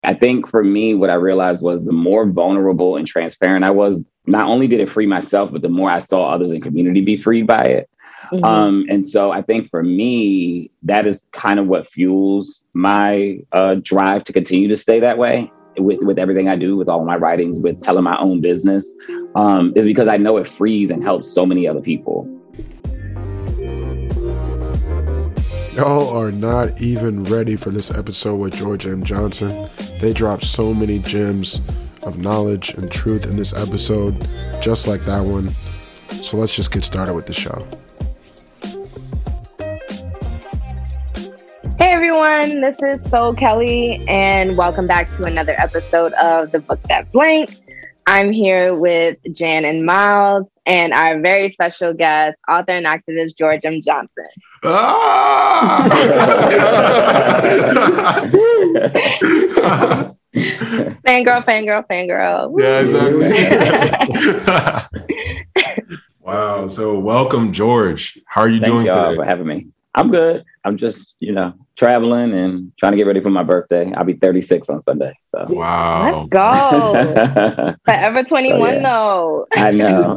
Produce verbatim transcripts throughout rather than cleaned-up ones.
I think for me, what I realized was the more vulnerable and transparent I was, not only did it free myself, but the more I saw others in community be freed by it. Mm-hmm. Um, and so I think for me, that is kind of what fuels my uh, drive to continue to stay that way with, with everything I do, with all my writings, with telling my own business, um, is because I know it frees and helps so many other people. Y'all are not even ready for this episode with George M. Johnson. They dropped so many gems of knowledge and truth in this episode, just like that one. So let's just get started with the show. Hey everyone, this is Soul Kelly, and welcome back to another episode of The Book That Blank. I'm here with Jan and Miles, and our very special guest, author and activist George M. Johnson. Ah! fangirl, fangirl, fangirl. Woo. Yeah, exactly. Wow. So welcome, George. How are you Thank doing y'all today? for having me. I'm good. I'm just, you know, traveling and trying to get ready for my birthday. I'll be thirty-six on Sunday. So wow. Let's go. Forever twenty-one, so, yeah. though. I know.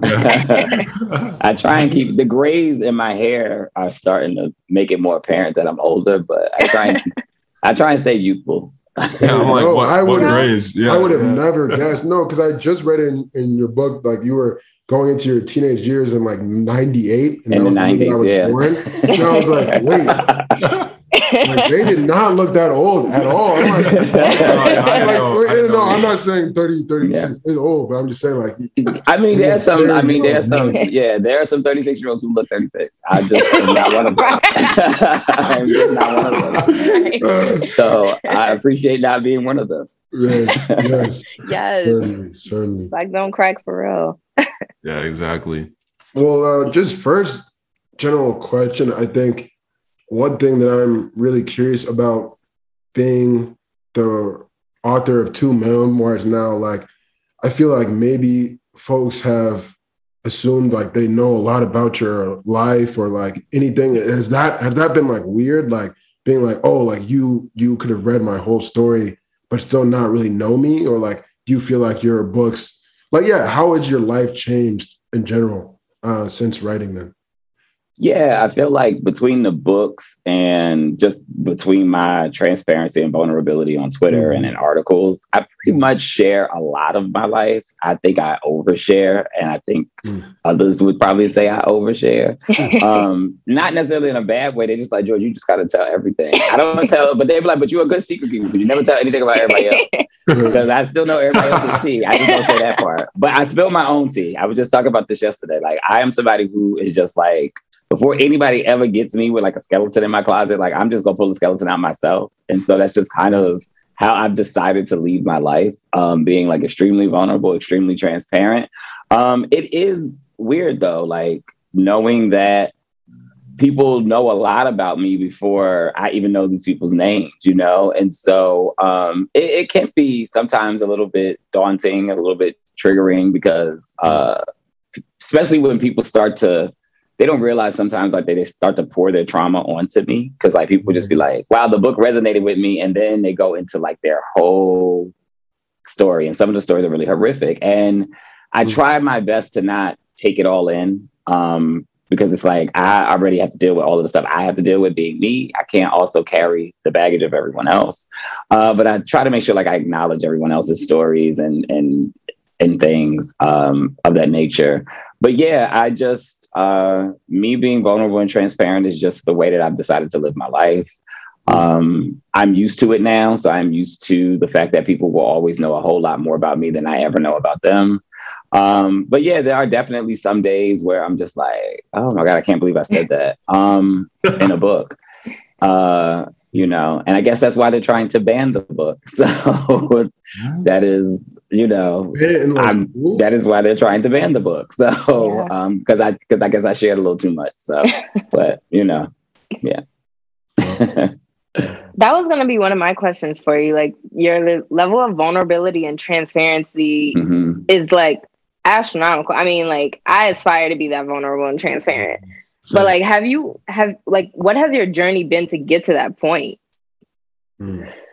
I try and keep the grays in my hair are starting to make it more apparent that I'm older, but I try and I try and stay youthful. Yeah, I'm like, no, what, I what would grays? Yeah, I would have yeah. never guessed. No, because I just read in, in your book, like you were going into your teenage years in like ninety-eight. And in that the was nineties, when I was yeah. born. And I was like, wait. Like, they did not look that old at all. I'm like, I know, like I know, no, I'm not saying thirty, thirty-six yeah. is old, but I'm just saying like. I mean, there's some. I mean, there's some. Yeah, there are some thirty-six year olds who look thirty-six. I just am not one of them. I'm just not one of them. So I appreciate not being one of them. Yes, yes, yes. Certainly, certainly. Like, don't crack for real. Yeah, exactly. Well, uh, just first general question. I think one thing that I'm really curious about being the author of two memoirs now, like, I feel like maybe folks have assumed like they know a lot about your life or like anything. Has that, has that been like weird? Like being like, oh, like you, you could have read my whole story, but still not really know me? Or like, do you feel like your books, like, yeah, how has your life changed in general uh, since writing them? Yeah, I feel like between the books and just between my transparency and vulnerability on Twitter mm-hmm. and in articles, I pretty much share a lot of my life. I think I overshare, and I think mm. others would probably say I overshare. um, not necessarily in a bad way. They just like, George, you just got to tell everything. I don't tell, but they're like, but you're a good secret keeper, but you never tell anything about everybody else. Because I still know everybody else's tea. I just don't say that part. But I spill my own tea. I was just talking about this yesterday. Like, I am somebody who is just like, before anybody ever gets me with like a skeleton in my closet, like I'm just gonna pull the skeleton out myself. And so that's just kind of how I've decided to lead my life, um, being like extremely vulnerable, extremely transparent. Um, it is weird though, like knowing that people know a lot about me before I even know these people's names, you know? And so um, it, it can be sometimes a little bit daunting, a little bit triggering because uh, especially when people start to, they don't realize sometimes like they, they start to pour their trauma onto me. Cause like people just be like, wow, the book resonated with me. And then they go into like their whole story. And some of the stories are really horrific. And I try my best to not take it all in um, because it's like, I already have to deal with all of the stuff I have to deal with being me. I can't also carry the baggage of everyone else. Uh, but I try to make sure like I acknowledge everyone else's stories and, and, and things um, of that nature. But yeah, I just, uh, me being vulnerable and transparent is just the way that I've decided to live my life. Um, I'm used to it now. So I'm used to the fact that people will always know a whole lot more about me than I ever know about them. Um, but yeah, there are definitely some days where I'm just like, oh my God, I can't believe I said that um, in a book. Uh, you know, and I guess that's why they're trying to ban the book. So that is, you know, I'm, that is why they're trying to ban the book. So, yeah. um, because I, because I guess I shared a little too much. So, but you know, yeah. That was going to be one of my questions for you. Like your level of vulnerability and transparency mm-hmm. is like astronomical. I mean, like I aspire to be that vulnerable and transparent. So, but like, have you have like what has your journey been to get to that point? Hmm.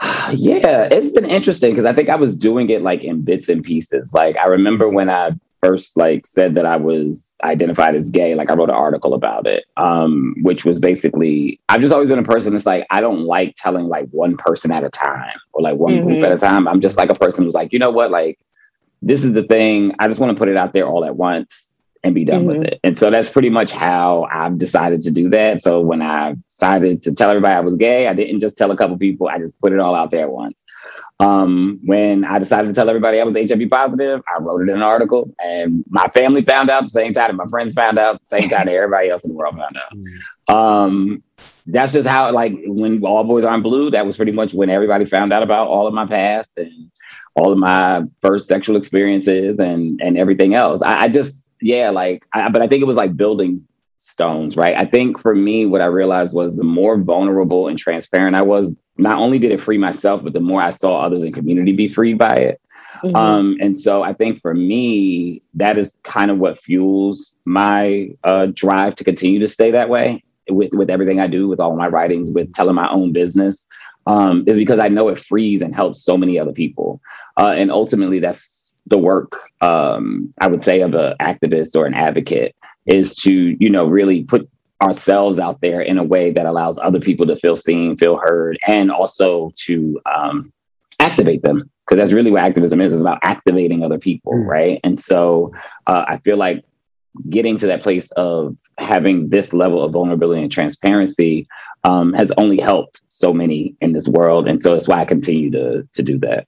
Yeah, it's been interesting because I think I was doing it like in bits and pieces. Like I remember when I first like said that I was identified as gay, like I wrote an article about it, um, which was basically, I've just always been a person that's like, I don't like telling like one person at a time or like one mm-hmm. group at a time. I'm just like a person who's like, you know what, like, this is the thing. I just want to put it out there all at once and be done mm-hmm. with it. And so that's pretty much how I've decided to do that. So when I decided to tell everybody I was gay, I didn't just tell a couple people, I just put it all out there at once. Um, when I decided to tell everybody I was H I V positive, I wrote it in an article and my family found out at the same time, and my friends found out at the same time that everybody else in the world found out. Mm-hmm. Um, that's just how, like, when All Boys Aren't Blue, that was pretty much when everybody found out about all of my past and all of my first sexual experiences and, and everything else. I, I just, yeah, like, I, but I think it was like building stones, right? I think for me, what I realized was the more vulnerable and transparent I was, not only did it free myself, but the more I saw others in community be freed by it. Mm-hmm. Um, and so I think for me, that is kind of what fuels my uh, drive to continue to stay that way with, with everything I do, with all of my writings, with telling my own business, um, is because I know it frees and helps so many other people. Uh, and ultimately, that's the work, um, I would say, of an activist or an advocate, is to, you know, really put ourselves out there in a way that allows other people to feel seen, feel heard, and also to um, activate them. Because that's really what activism is, is about activating other people, mm. right? And so uh, I feel like getting to that place of having this level of vulnerability and transparency um, has only helped so many in this world. And so it's why I continue to to do that.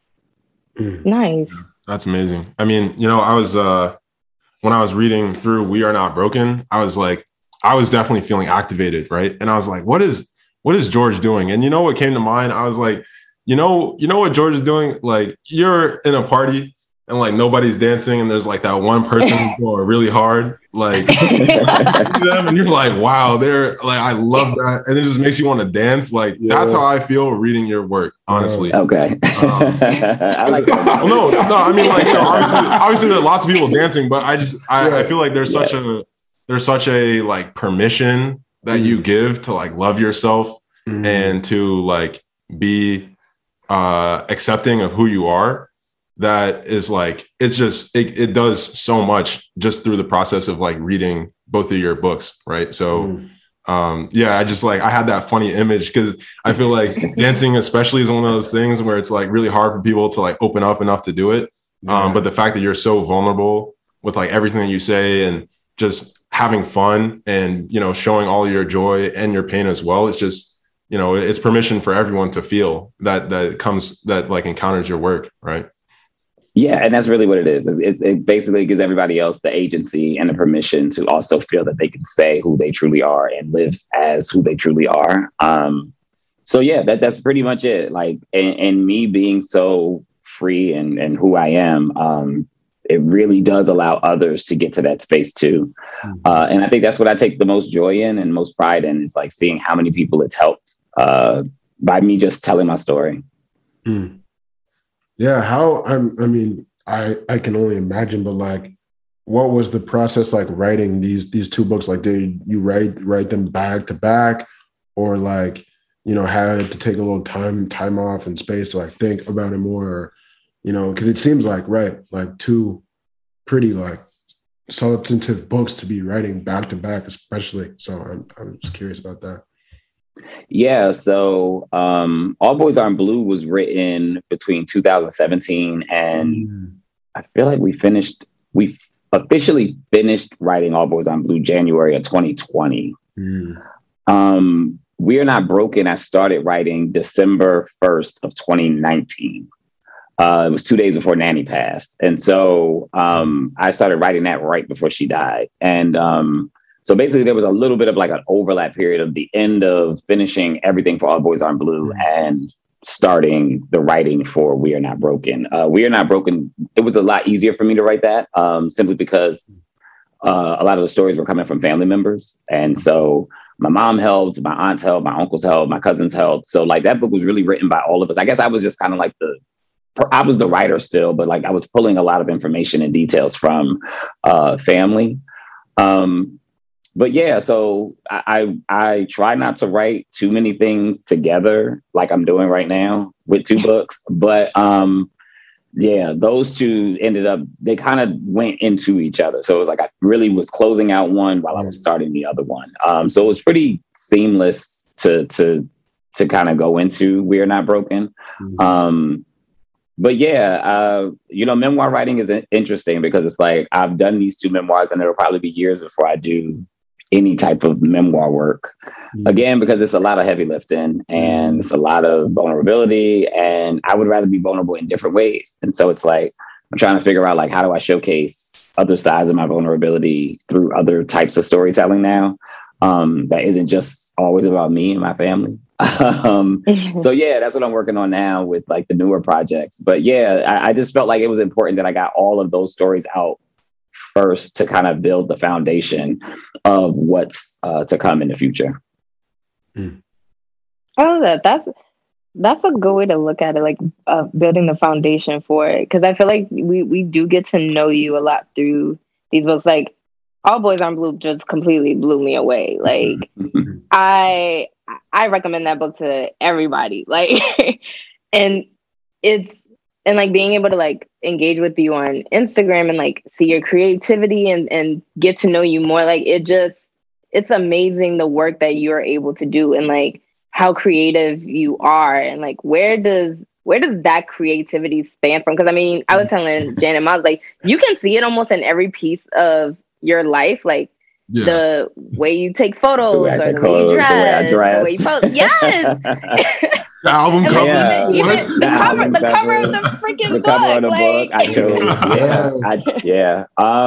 Mm. Nice. That's amazing. I mean, you know, I was, uh, when I was reading through We Are Not Broken, I was like, I was definitely feeling activated, right? And I was like, what is, what is George doing? And you know what came to mind? I was like, you know, you know what George is doing? Like, you're in a party and like nobody's dancing, and there's like that one person who's going really hard, like them, and you're like, wow, they're like, I love that, and it just makes you want to dance. Like, yeah. That's how I feel reading your work, honestly. Okay. Um, I like that. no, no, I mean, like, you know, obviously, obviously there are lots of people dancing, but I just, I, yeah. I feel like there's such yeah. a, there's such a like permission that mm. you give to like love yourself mm. and to like be uh, accepting of who you are. That is like, it's just, it, it does so much just through the process of like reading both of your books. Right. So, mm. um, yeah, I just like, I had that funny image because I feel like dancing especially is one of those things where it's like really hard for people to like open up enough to do it. Yeah. Um, but the fact that you're so vulnerable with like everything that you say and just having fun and, you know, showing all your joy and your pain as well. It's just, you know, it's permission for everyone to feel that, that comes, that like encounters your work. Right. Yeah, and that's really what it is. It's, it basically gives everybody else the agency and the permission to also feel that they can say who they truly are and live as who they truly are. Um, so yeah, that that's pretty much it. Like, and, and me being so free and, and who I am, um, it really does allow others to get to that space too. Mm-hmm. Uh, and I think that's what I take the most joy in and most pride in, is like seeing how many people it's helped uh, by me just telling my story. Mm. Yeah, how, I'm, I mean, I, I can only imagine, but like, what was the process like writing these these two books? Like, did you write write them back to back, or like, you know, had to take a little time time off and space to like think about it more, or, you know, because it seems like, right, like two pretty like substantive books to be writing back to back, especially. So I'm I'm just curious about that. Yeah, so um, All Boys Aren't Blue was written between two thousand seventeen and mm. I feel like we finished, we officially finished writing All Boys Aren't Blue January of twenty twenty. Mm. Um, We Are Not Broken, I started writing December first of twenty nineteen. Uh, it was two days before Nanny passed. And so um, I started writing that right before she died. And um, so basically there was a little bit of like an overlap period of the end of finishing everything for All Boys Aren't Blue and starting the writing for We Are Not Broken. Uh, We Are Not Broken, it was a lot easier for me to write that um, simply because uh, a lot of the stories were coming from family members. And so my mom helped, my aunts helped, my uncles helped, my cousins helped. So like that book was really written by all of us. I guess I was just kind of like the, I was the writer still, but like I was pulling a lot of information and details from uh, family. Um, but yeah, so I, I I try not to write too many things together like I'm doing right now with two books. But um, yeah, those two ended up, they kind of went into each other. So it was like I really was closing out one while I was starting the other one. Um, so it was pretty seamless to to to kind of go into We're Not Broken. Mm-hmm. Um, but yeah, uh, you know, memoir writing is interesting because it's like I've done these two memoirs and it'll probably be years before I do any type of memoir work. Mm-hmm. Again, because it's a lot of heavy lifting and it's a lot of vulnerability, and I would rather be vulnerable in different ways. And so it's like, I'm trying to figure out like, how do I showcase other sides of my vulnerability through other types of storytelling now? Um, that isn't just always about me and my family. um, so yeah, that's what I'm working on now with like the newer projects. But yeah, I, I just felt like it was important that I got all of those stories out first to kind of build the foundation of what's uh, to come in the future. Mm. I love that. That's that's a good way to look at it, like uh, building the foundation for it. Because I feel like we we do get to know you a lot through these books. Like All Boys Aren't Blue just completely blew me away. Like I I recommend that book to everybody. Like, and it's and like being able to like engage with you on Instagram and like see your creativity and and get to know you more. Like it just it's amazing the work that you're able to do and like how creative you are and like where does where does that creativity span from? Because I mean, I was telling Janet, I was like, you can see it almost in every piece of your life, like yeah. the way you take photos, the or the way you dress, the way, the way you post. Yes. The album cover, yeah. even, even the, the cover, album the cover, cover of the freaking the book, cover of the like... book. I chose, yeah, I, yeah.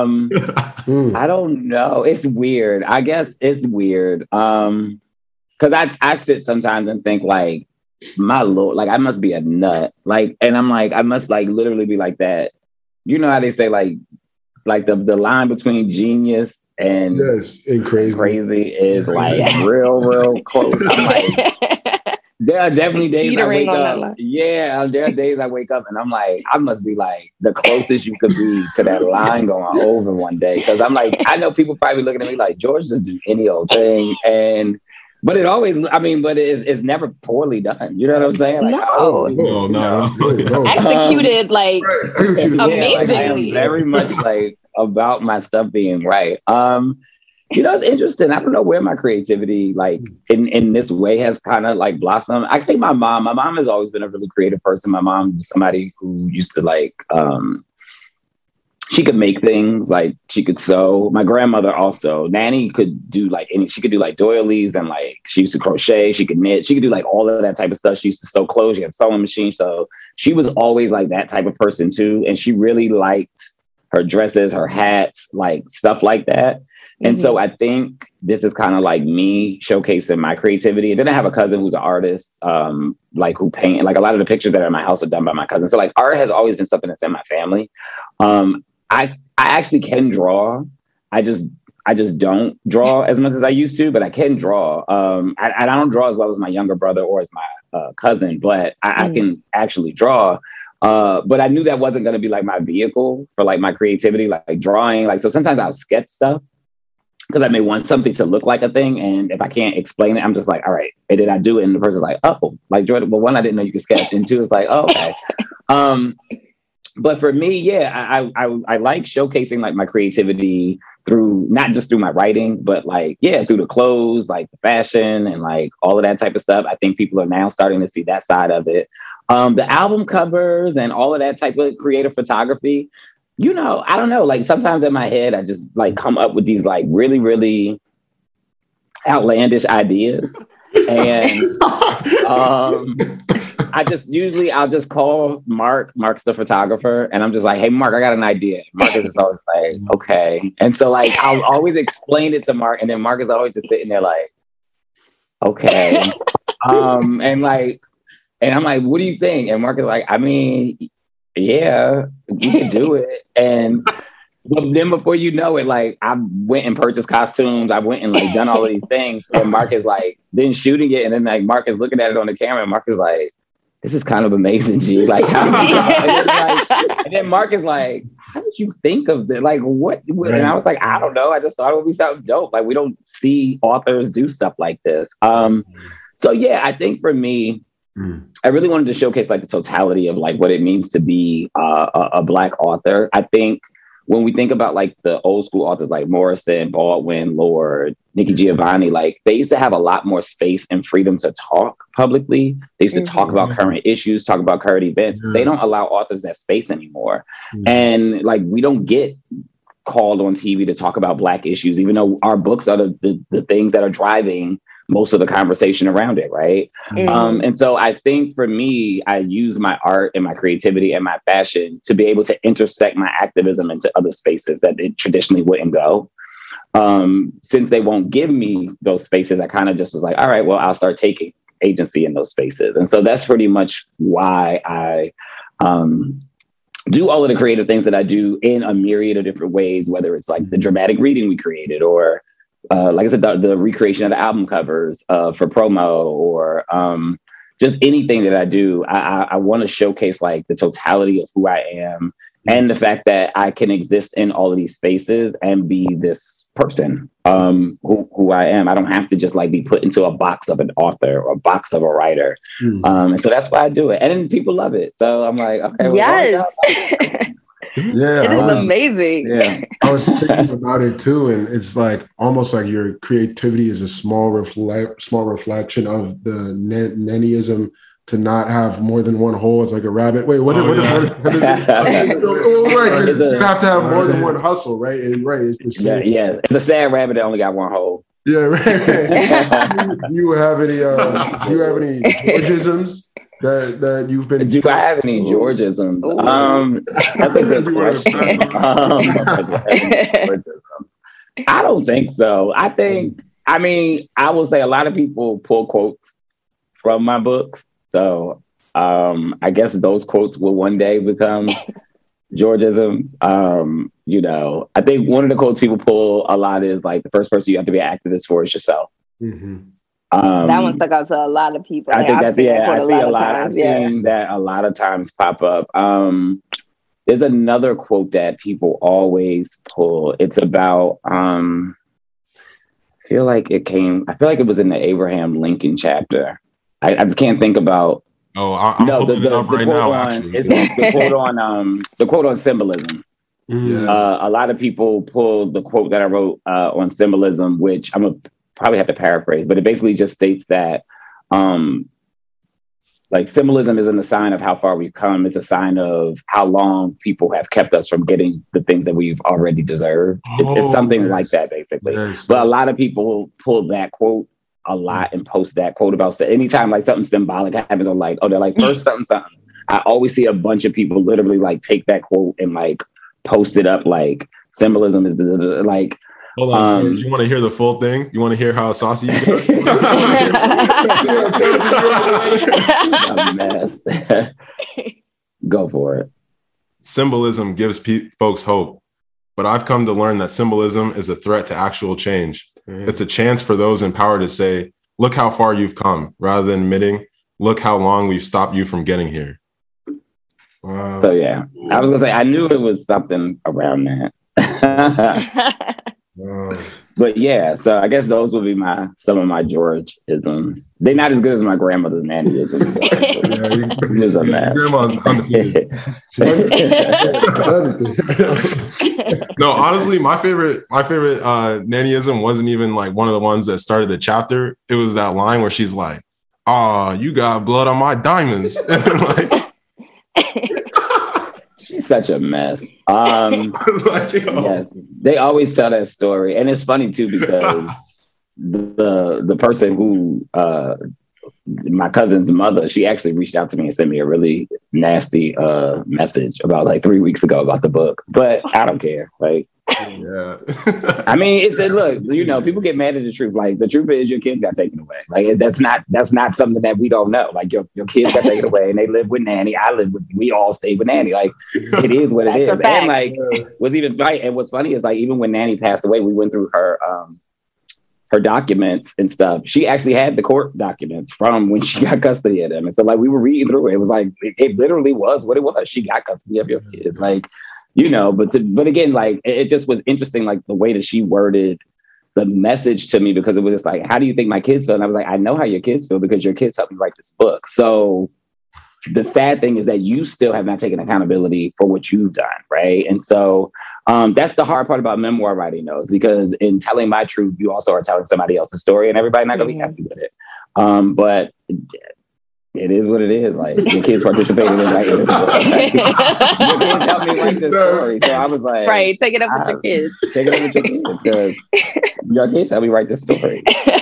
Um, I don't know. It's weird. I guess it's weird. Um, because I I sit sometimes and think like, my Lord, like I must be a nut, like, and I'm like, I must like literally be like that. You know how they say like, like the the line between genius and yes, and crazy, crazy is like real, real close. I'm like. There are definitely days I wake up. Yeah, there are days I wake up and I'm like, I must be like the closest you could be to that line going over one day. Cause I'm like, I know people probably looking at me like, George just do any old thing. And, but it always, I mean, but it's, it's never poorly done. You know what I'm saying? Like, no. oh, no, no, no, no. Executed like Executed. amazingly. Yeah, like, I am very much like about my stuff being right. Um, You know, it's interesting. I don't know where my creativity, like in, in this way, has kind of like blossomed. I think my mom, my mom has always been a really creative person. My mom was somebody who used to like, um, she could make things, like she could sew. My grandmother also, Nanny could do like any, she could do like doilies and like she used to crochet. She could knit. She could do like all of that type of stuff. She used to sew clothes. She had a sewing machine. So she was always like that type of person too. And she really liked her dresses, her hats, like stuff like that. And mm-hmm. so I think this is kind of like me showcasing my creativity. And then I have a cousin who's an artist, um, like who paint, like a lot of the pictures that are in my house are done by my cousin. So like art has always been something that's in my family. Um, I I actually can draw. I just I just don't draw as much as I used to, but I can draw. Um, I, I don't draw as well as my younger brother or as my uh, cousin, but I, mm. I can actually draw. Uh, but I knew that wasn't going to be like my vehicle for like my creativity, like, like drawing. Like so sometimes I'll sketch stuff. Because I may want something to look like a thing. And if I can't explain it, I'm just like, all right. And then I do it. And the person's like, oh, like Jordan, well, one, I didn't know you could sketch. And two, it's like, oh, okay. um, but for me, yeah, I, I I like showcasing like my creativity through, not just through my writing, but like, yeah, through the clothes, like the fashion and like all of that type of stuff. I think people are now starting to see that side of it. Um, the album covers and all of that type of creative photography. You know, I don't know, like sometimes in my head, I just like come up with these like really, really outlandish ideas. And um, I just usually I'll just call Mark, Mark's the photographer. And I'm just like, hey, Mark, I got an idea. Marcus is always like, okay. And so like, I'll always explain it to Mark. And then Mark is always just sitting there like, okay. um, and like, and I'm like, what do you think? And Mark is like, I mean, yeah, you can do it. And but then before you know it, like I went and purchased costumes. I went and like done all of these things. And Mark is like, then shooting it. And then like Mark is looking at it on the camera. And Mark is like, this is kind of amazing, G. Like, how did you and, then, like, and then Mark is like, how did you think of that? Like, what? Right. And I was like, I don't know. I just thought it would be something dope. Like, we don't see authors do stuff like this. Um, so yeah, I think for me, mm. I really wanted to showcase like the totality of like what it means to be uh, a, a Black author. I think when we think about like the old school authors like Morrison, Baldwin, Lord, Nikki Giovanni, like they used to have a lot more space and freedom to talk publicly. They used to mm-hmm. talk about current issues, talk about current events. Mm-hmm. They don't allow authors that space anymore. Mm-hmm. And like, we don't get called on T V to talk about Black issues, even though our books are the, the, the things that are driving most of the conversation around it, right? Mm-hmm. Um, and so I think for me, I use my art and my creativity and my fashion to be able to intersect my activism into other spaces that it traditionally wouldn't go. Um, since they won't give me those spaces, I kind of just was like, all right, well, I'll start taking agency in those spaces. And so that's pretty much why I um, do all of the creative things that I do in a myriad of different ways, whether it's like the dramatic reading we created or Uh, like I said, the, the recreation of the album covers uh, for promo or um, just anything that I do. I, I, I want to showcase like the totality of who I am and the fact that I can exist in all of these spaces and be this person um, who, who I am. I don't have to just like be put into a box of an author or a box of a writer. Mm. Um, and so that's why I do it. And then people love it. So I'm like, okay. Well, yes. Yeah, it is was, amazing. Yeah, I was thinking about it too, and it's like almost like your creativity is a small reflect, small reflection of the n- nannyism to not have more than one hole. It's like a rabbit. Wait, what? Oh, what, yeah. what, what is it? So, oh, right, you have to have more than one hustle, right? And right, it's the same. Yeah, yeah, it's a sad rabbit that only got one hole. Yeah, right. do you have any? Uh, do you have any Georgisms? That that you've been. Do I have any Georgisms? Ooh. Um, that's a good question. um, I don't think so. I think, I mean, I will say a lot of people pull quotes from my books. So um, I guess those quotes will one day become Georgisms. Um, you know, I think one of the quotes people pull a lot is like, the first person you have to be an activist for is yourself. Mm-hmm. Um, that one stuck out to a lot of people. I think that's, yeah, I see a lot. Times, I've yeah. seen that a lot of times pop up. Um, there's another quote that people always pull. It's about, um, I feel like it came, I feel like it was in the Abraham Lincoln chapter. I, I just can't think about. Oh, I, I'm no, pulling the, the, it up the right quote now, on, actually. It's the quote on, um, the quote on symbolism. Yes. Uh, a lot of people pull the quote that I wrote uh, on symbolism, which I'm a probably have to paraphrase, but it basically just states that um, like symbolism isn't a sign of how far we've come. It's a sign of how long people have kept us from getting the things that we've already deserved. Oh, it's, it's something yes. like that, basically. Yes. But a lot of people pull that quote a lot and post that quote about anytime like something symbolic happens, or like, oh, they're like first something, something. I always see a bunch of people literally like take that quote and like post it up like symbolism is the, the, the like, hold on, um, you want to hear the full thing? You want to hear how saucy you got? A mess. Go for it. Symbolism gives pe- folks hope, but I've come to learn that symbolism is a threat to actual change. Mm. It's a chance for those in power to say, look how far you've come, rather than admitting, look how long we've stopped you from getting here. Wow. So yeah, I was gonna say, I knew it was something around that. Wow. But yeah, so I guess those would be my some of my George-isms. They're not as good as my grandmother's nanny-isms. It's a mess. No, honestly, my favorite my favorite uh, nanny-ism wasn't even like one of the ones that started the chapter. It was that line where she's like, "Ah, oh, you got blood on my diamonds." Like, she's such a mess. Um, like, yes, they always tell that story, and it's funny too because the the person who uh, my cousin's mother, she actually reached out to me and sent me a really nasty uh, message about like three weeks ago about the book. But I don't care. Like, yeah, I mean, it's a, look, you know, people get mad at the truth. Like, the truth is, your kids got taken away. Like, that's not that's not something that we don't know. Like, your your kids got taken away, and they live with nanny. I live with. We all stayed with nanny. Like, it is what it is. And like, what's even right. And what's funny is like, even when nanny passed away, we went through her um her documents and stuff. She actually had the court documents from when she got custody of them, and so like we were reading through it. It was like it, it literally was what it was. She got custody of your kids. Like, you know, but to, but again, like it, it just was interesting, like the way that she worded the message to me, because it was just like, how do you think my kids feel? And I was like, I know how your kids feel because your kids helped me write this book. So the sad thing is that you still have not taken accountability for what you've done, right? And so um, that's the hard part about memoir writing, though, is because in telling my truth, you also are telling somebody else's story, and everybody's not going to be happy with it. Um, but it is what it is. Like, your kids participated in writing this book. Like, your kids helped me write this story. So I was like, right, take it up with your kids. Take it up with your kids, because your kids helped me write this story.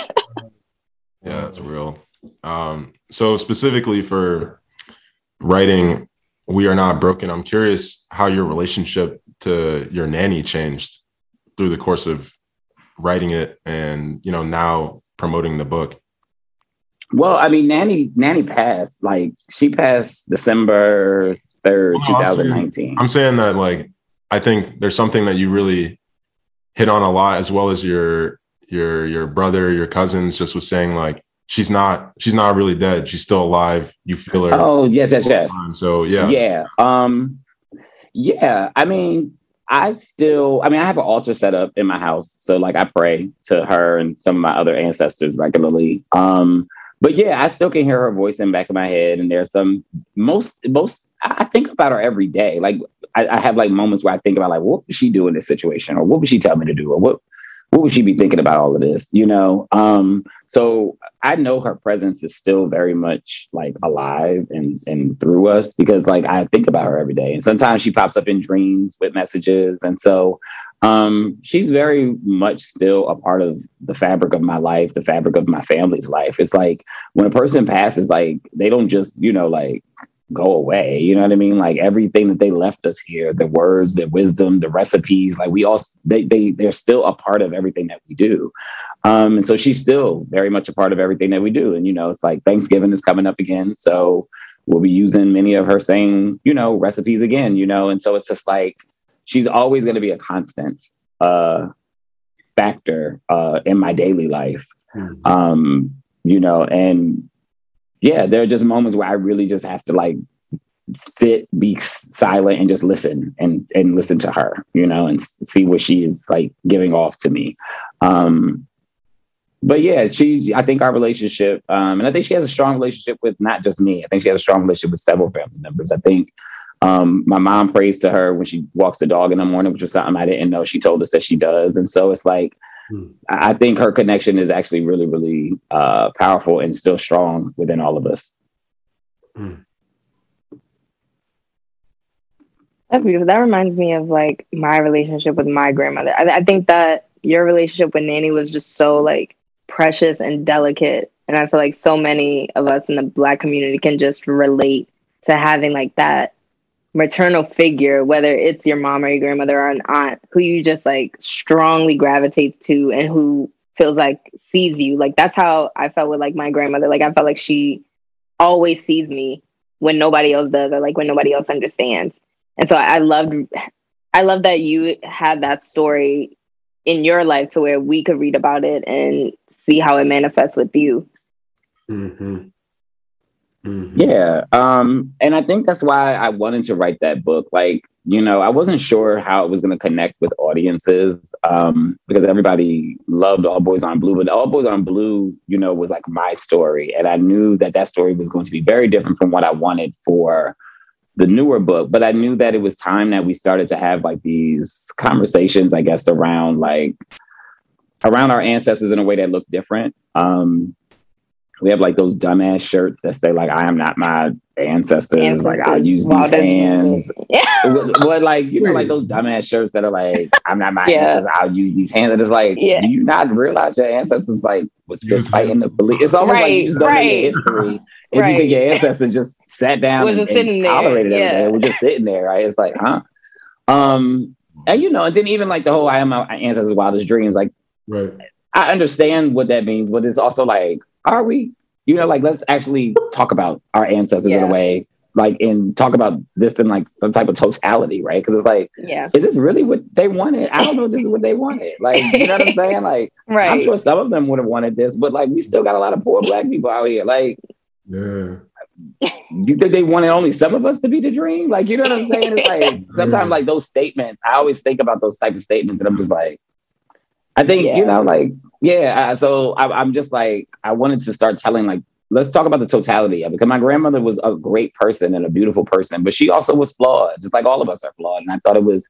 Yeah, that's real. Um, so specifically for writing We Are Not Broken, I'm curious how your relationship to your nanny changed through the course of writing it and, you know, now promoting the book. Well, I mean, Nanny Nanny passed. Like, she passed December third, Well, no, twenty nineteen. I'm saying, I'm saying that, like, I think there's something that you really hit on a lot, as well as your your your brother, your cousins just was saying, like, she's not she's not really dead. She's still alive. You feel her. Oh, yes, yes, yes. So, yeah. Yeah. Um, yeah. I mean, I still, I mean, I have an altar set up in my house. So, like, I pray to her and some of my other ancestors regularly. Um, but yeah, I still can hear her voice in the back of my head. And there's some, most, most, I think about her every day. Like, I, I have like moments where I think about, like, what would she do in this situation? Or what would she tell me to do? Or what, what would she be thinking about all of this? You know? Um, so I know her presence is still very much like alive and, and through us, because like I think about her every day. And sometimes she pops up in dreams with messages. And so um, she's very much still a part of the fabric of my life, the fabric of my family's life. It's like when a person passes, like they don't just, you know, like go away. You know what I mean? Like everything that they left us here, the words, the wisdom, the recipes, like we all, they, they, they're still a part of everything that we do. Um, and so she's still very much a part of everything that we do. And, you know, it's like Thanksgiving is coming up again. So we'll be using many of her same, you know, recipes again, you know, and so it's just like, she's always going to be a constant uh, factor uh, in my daily life. Mm-hmm. Um, you know, and yeah, there are just moments where I really just have to like sit, be silent and just listen and, and listen to her, you know, and see what she is like giving off to me. Um, But yeah, she, I think our relationship, um, and I think she has a strong relationship with not just me. I think she has a strong relationship with several family members. I think um, my mom prays to her when she walks the dog in the morning, which was something I didn't know. She told us that she does. And so it's like, hmm. I think her connection is actually really, really uh, powerful and still strong within all of us. Hmm. That's beautiful. That reminds me of like my relationship with my grandmother. I, I think that your relationship with Nanny was just so like precious and delicate. And I feel like so many of us in the Black community can just relate to having like that maternal figure, whether it's your mom or your grandmother or an aunt who you just like strongly gravitate to and who feels like sees you. Like that's how I felt with like my grandmother. Like I felt like she always sees me when nobody else does, or like when nobody else understands. And so I loved, I love that you had that story in your life to where we could read about it and see how it manifests with you. Mm-hmm. Mm-hmm. Yeah. Um, and I think that's why I wanted to write that book. Like, you know, I wasn't sure how it was going to connect with audiences um, because everybody loved All Boys on Blue, but All Boys on Blue, you know, was like my story. And I knew that that story was going to be very different from what I wanted for the newer book. But I knew that it was time that we started to have like these conversations, I guess, around like around our ancestors in a way that looked different. Um, we have like those dumbass shirts that say like, I am not my ancestors. ancestors. Like I'll use wow, these hands. Yeah. What like, you know, like those dumbass shirts that are like, I'm not my yeah. ancestors. I'll use these hands. And it's like, yeah. do you not realize your ancestors like was just fighting the police? It's almost right, like you just don't right. know your history. And right. you think your ancestors just sat down and, and tolerated it. Yeah. We're just sitting there, right? It's like, huh? Um, and you know, and then even like the whole I am my ancestors' wildest dreams, like right. I understand what that means, but it's also like, are we, you know, like, let's actually talk about our ancestors yeah. in a way, like, and talk about this in like some type of totality, right? Because it's like, yeah, is this really what they wanted? I don't know if this is what they wanted. Like, you know what I'm saying? Like, right. I'm sure some of them would have wanted this, but like, we still got a lot of poor Black people out here. Like, yeah, you think they wanted only some of us to be the dream? Like, you know what I'm saying? It's like sometimes like those statements, I always think about those type of statements and I'm just like, I think, yeah. you know, like, yeah. I, so I, I'm just like, I wanted to start telling like, let's talk about the totality of it. Because my grandmother was a great person and a beautiful person, but she also was flawed, just like all of us are flawed. And I thought it was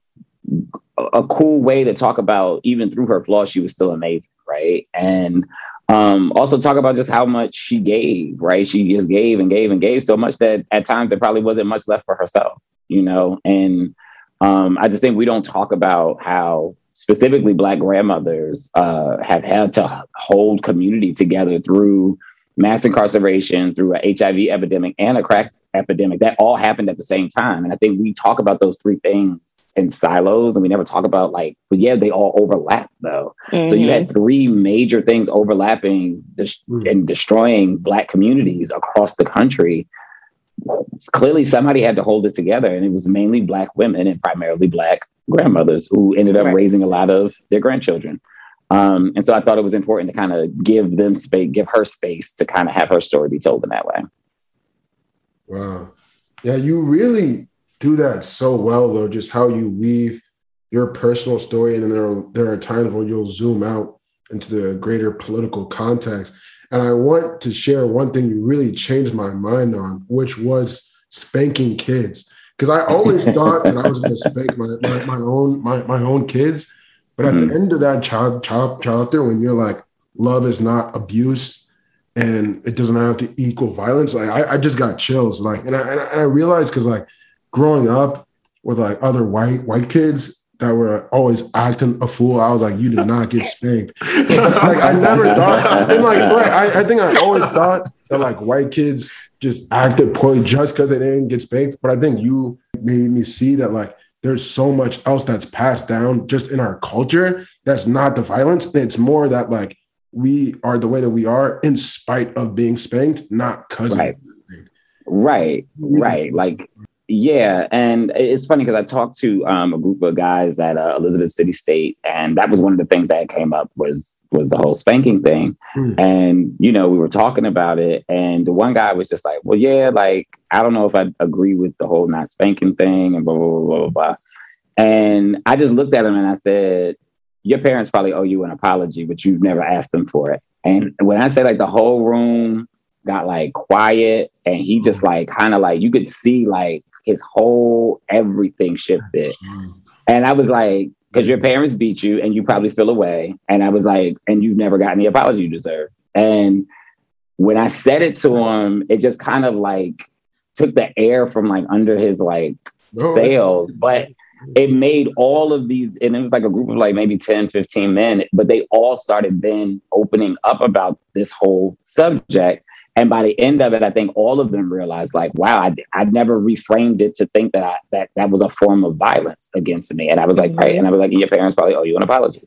a, a cool way to talk about, even through her flaws, she was still amazing, right? And um, also talk about just how much she gave, right? She just gave and gave and gave so much that at times there probably wasn't much left for herself, you know? And um, I just think we don't talk about how specifically Black grandmothers uh, have had to hold community together through mass incarceration, through a H I V epidemic and a crack epidemic. That all happened at the same time. And I think we talk about those three things in silos and we never talk about like, but yeah, they all overlap though. Mm-hmm. So you had three major things overlapping dis- mm-hmm. and destroying Black communities across the country. Clearly somebody had to hold it together, and it was mainly Black women and primarily Black grandmothers who ended up right. raising a lot of their grandchildren. Um, and so I thought it was important to kind of give them space, give her space to kind of have her story be told in that way. Wow. Yeah, you really do that so well, though, just how you weave your personal story. And then there are, there are times where you'll zoom out into the greater political context. And I want to share one thing you really changed my mind on, which was spanking kids. Because I always thought that I was going to spank my, my, my own my, my own kids. But at mm-hmm. the end of that child, child chapter, when you're like, love is not abuse and it doesn't have to equal violence, like I, I just got chills. Like, and I, and I realized because like growing up with like other white white kids that were always acting a fool, I was like, you did not get spanked. Like I never thought, and like right, I, I think I always thought that like white kids just acted poorly just because they didn't get spanked. But I think you made me see that like there's so much else that's passed down just in our culture that's not the violence. It's more that like we are the way that we are in spite of being spanked, not because right. Right, right. Like, yeah. And it's funny because I talked to um, a group of guys at uh, Elizabeth City State, and that was one of the things that came up was was the whole spanking thing. Mm. And, you know, we were talking about it. And the one guy was just like, well, yeah, like, I don't know if I agree with the whole not spanking thing and blah, blah, blah, blah, blah. And I just looked at him and I said, your parents probably owe you an apology, but you've never asked them for it. And when I say like the whole room got like quiet and he just like kind of like, you could see like his whole everything shifted. And I was like, because your parents beat you and you probably feel away. And I was like, and you've never gotten the apology you deserve. And when I said it to him, it just kind of like took the air from like under his like no, sails. But it made all of these, and it was like a group of like maybe ten, fifteen men, but they all started then opening up about this whole subject. And by the end of it, I think all of them realized like, wow, I, I never reframed it to think that I, that that was a form of violence against me. And I was like, right. And I was like, your parents probably owe you an apology.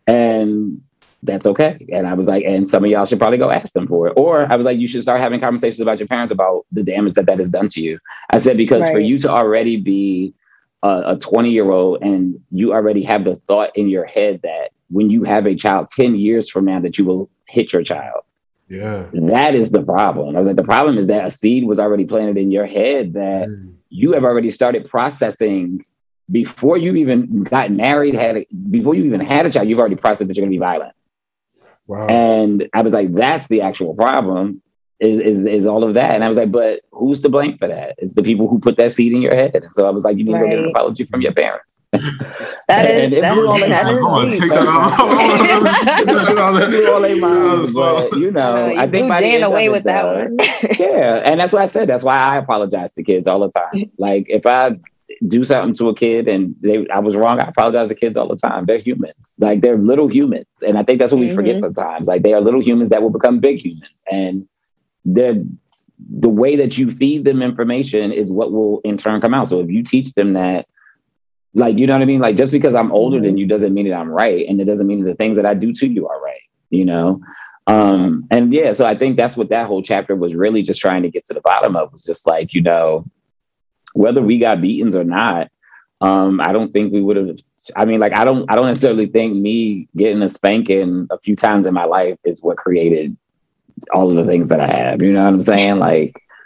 And that's okay. And I was like, and some of y'all should probably go ask them for it. Or I was like, you should start having conversations about your parents about the damage that that has done to you. I said, because right. for you to already be a twenty year old and you already have the thought in your head that when you have a child ten years from now that you will hit your child. Yeah. That is the problem. I was like, the problem is that a seed was already planted in your head that mm. you have already started processing before you even got married, had a, before you even had a child, you've already processed that you're going to be violent. Wow. And I was like, that's the actual problem. Is, is is all of that. And I was like, but who's to blame for that? It's the people who put that seed in your head. And so I was like, you need right. to go get an apology from your parents. That and is, that is, all that is deep. But, you know, you I think by Jan away with that one. Yeah. And that's what I said. That's why I apologize to kids all the time. Like if I do something to a kid and they I was wrong, I apologize to kids all the time. They're humans. Like they're little humans. And I think that's what we mm-hmm. forget sometimes. Like they are little humans that will become big humans. And the the way that you feed them information is what will in turn come out. So if you teach them that, like, you know what I mean? Like, just because I'm older mm-hmm. than you doesn't mean that I'm right. And it doesn't mean that the things that I do to you are right, you know? Um, and yeah, so I think that's what that whole chapter was really just trying to get to the bottom of, was just like, you know, whether we got beatings or not, um, I don't think we would have, I mean, like, I don't, I don't necessarily think me getting a spanking a few times in my life is what created all of the things that I have, you know what I'm saying? Like,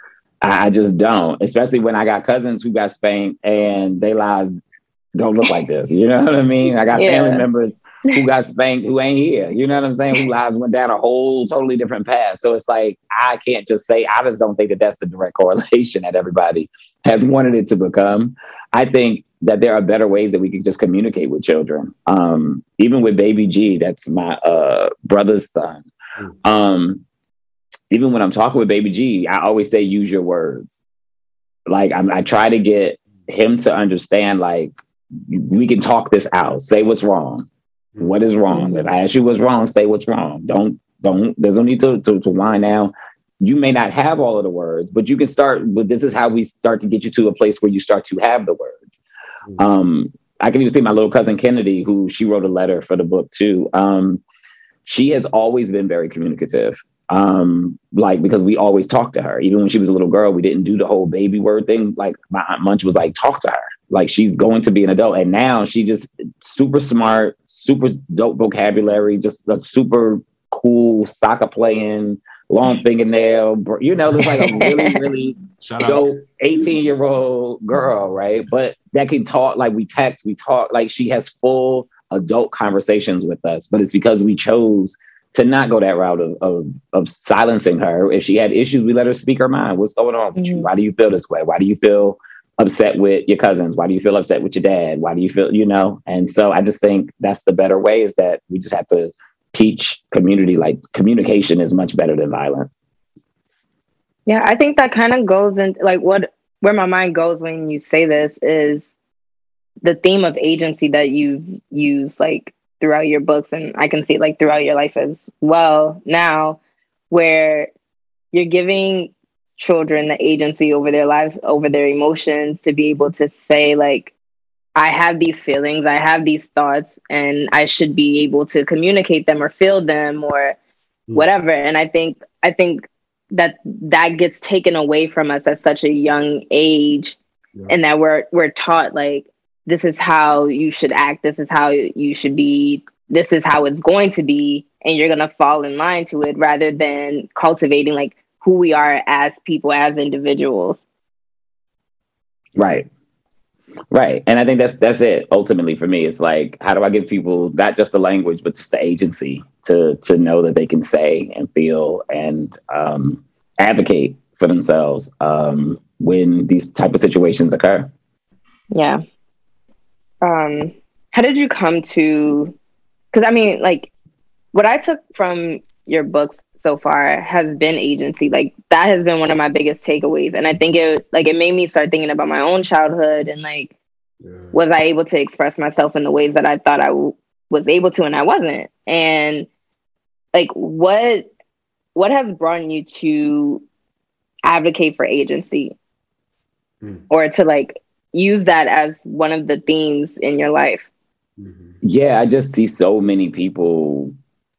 I, I just don't, especially when I got cousins who got spanked and they lives don't look like this. You know what I mean? I got yeah. family members who got spanked who ain't here. You know what I'm saying? Who lives went down a whole totally different path. So it's like, I can't just say, I just don't think that that's the direct correlation that everybody has wanted it to become. I think that there are better ways that we can just communicate with children. Um, even with baby G, that's my uh, brother's son. Um, even when I'm talking with baby G, I always say, use your words. Like I'm, I try to get him to understand, like, we can talk this out. Say what's wrong. What is wrong? If I ask you what's wrong, say what's wrong. Don't, don't, there's no need to, to, to whine now. You may not have all of the words, but you can start with, this is how we start to get you to a place where you start to have the words. Um, I can even see my little cousin Kennedy, who she wrote a letter for the book too. Um, she has always been very communicative. Um, like, because we always talked to her. Even when she was a little girl, we didn't do the whole baby word thing. Like my Aunt Munch was like, talk to her. Like she's going to be an adult. And now she just super smart, super dope vocabulary, just a super cool soccer playing, long fingernail. You know, there's like a really, really dope eighteen year old girl, right? But that can talk, like we text, we talk, like she has full adult conversations with us. But it's because we chose to not go that route of, of, of silencing her. If she had issues, we let her speak her mind. What's going on with mm-hmm. you? Why do you feel this way? Why do you feel upset with your cousins? Why do you feel upset with your dad? Why do you feel, you know? And so I just think that's the better way, is that we just have to teach community, like communication is much better than violence. Yeah, I think that kind of goes into like what, where my mind goes when you say this is the theme of agency that you've used like throughout your books. And I can see it like throughout your life as well now, where you're giving children the agency over their lives, over their emotions, to be able to say like, I have these feelings, I have these thoughts, and I should be able to communicate them or feel them or mm. whatever. And I think, I think that that gets taken away from us at such a young age, yeah. and that we're, we're taught like, this is how you should act. This is how you should be. This is how it's going to be. And you're going to fall in line to it, rather than cultivating like who we are as people, as individuals. Right. Right. And I think that's, that's it. Ultimately for me, it's like, how do I give people not just the language, but just the agency to, to know that they can say and feel and um, advocate for themselves um, when these type of situations occur. Yeah. Um, how did you come to, because I mean, like what I took from your books so far has been agency. Like that has been one of my biggest takeaways. And I think it, like, it made me start thinking about my own childhood and like, yeah. was I able to express myself in the ways that I thought I w- was able to, and I wasn't. And like, what, what has brought you to advocate for agency mm. or to like, use that as one of the themes in your life? Yeah, I just see so many people.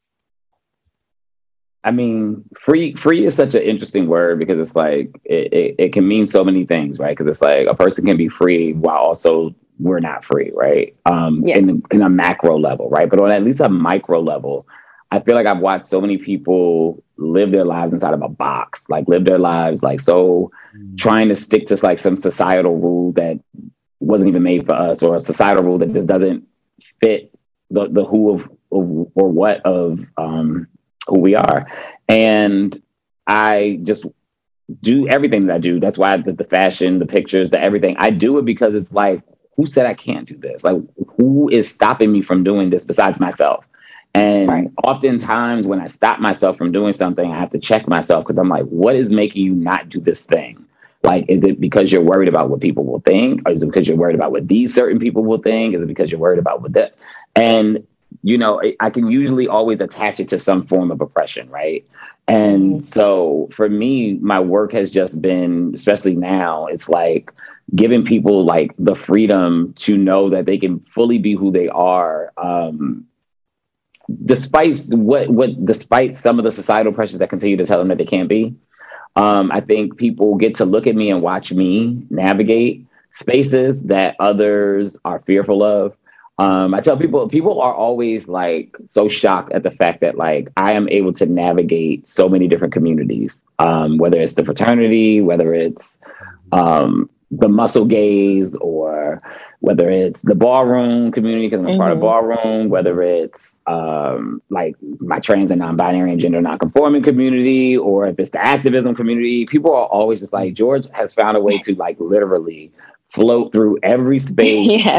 I mean, free free is such an interesting word, because it's like it, it, it can mean so many things, right? Because it's like a person can be free while also we're not free, right? Um, yeah. in, in a macro level, right? But on at least a micro level, I feel like I've watched so many people live their lives inside of a box, like live their lives like so mm. trying to stick to like some societal rule that wasn't even made for us, or a societal rule that just doesn't fit the, the who of, of or what of um, who we are. And I just do everything that I do. That's why the, the fashion, the pictures, the everything. I do it because it's like, who said I can't do this? Like, who is stopping me from doing this besides myself? And right. oftentimes when I stop myself from doing something, I have to check myself, because I'm like, what is making you not do this thing? Like, is it because you're worried about what people will think? Or is it because you're worried about what these certain people will think? Is it because you're worried about what that? And, you know, I can usually always attach it to some form of oppression, right? And so for me, my work has just been, especially now, it's like giving people like the freedom to know that they can fully be who they are. Um, despite what, what, despite some of the societal pressures that continue to tell them that they can't be. Um, I think people get to look at me and watch me navigate spaces that others are fearful of. Um, I tell people, people are always like so shocked at the fact that like I am able to navigate so many different communities, um, whether it's the fraternity, whether it's um, the muscle gaze, or whether it's the ballroom community because I'm mm-hmm. part of ballroom, whether it's um, like my trans and non-binary and gender non-conforming community, or if it's the activism community. People are always just like, George has found a way to like literally float through every space yeah.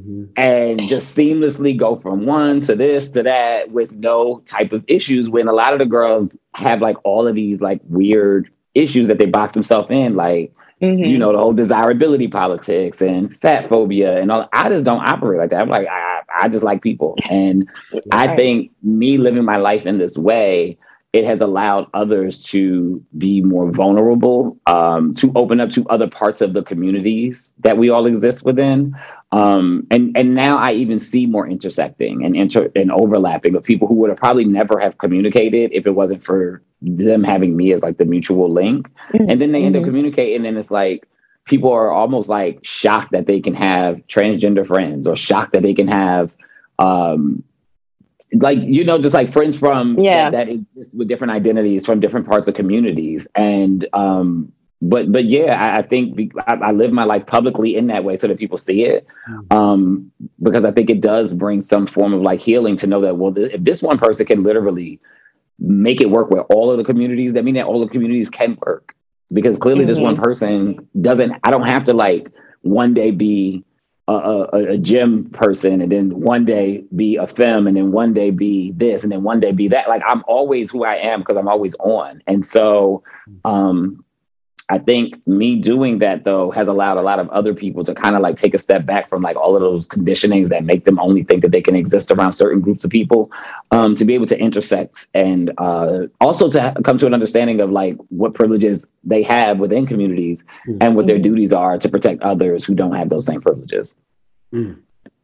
and just seamlessly go from one to this to that with no type of issues, when a lot of the girls have like all of these like weird issues that they box themselves in, like mm-hmm. you know, the whole desirability politics and fat phobia and all. I just don't operate like that. I'm like, I, I just like people. And right. I think me living my life in this way, it has allowed others to be more vulnerable, um, to open up to other parts of the communities that we all exist within. Um, and, and now I even see more intersecting and inter and overlapping of people who would have probably never have communicated if it wasn't for them having me as like the mutual link. Mm-hmm. And then they end up communicating, and it's like people are almost like shocked that they can have transgender friends, or shocked that they can have um, like, you know, just like friends from yeah. that, that exist with different identities from different parts of communities. And um, but but yeah, I, I think be, I, I live my life publicly in that way so that people see it, um, because I think it does bring some form of like healing to know that, well, th- if this one person can literally make it work with all of the communities, that means that all the communities can work, because clearly mm-hmm. this one person doesn't. I don't have to like one day be A, a, a gym person, and then one day be a femme, and then one day be this, and then one day be that. Like, I'm always who I am because I'm always on. And so um, I think me doing that, though, has allowed a lot of other people to kind of like take a step back from like all of those conditionings that make them only think that they can exist around certain groups of people, um, to be able to intersect, and uh, also to ha- come to an understanding of like what privileges they have within communities mm. and what their duties are to protect others who don't have those same privileges. Mm.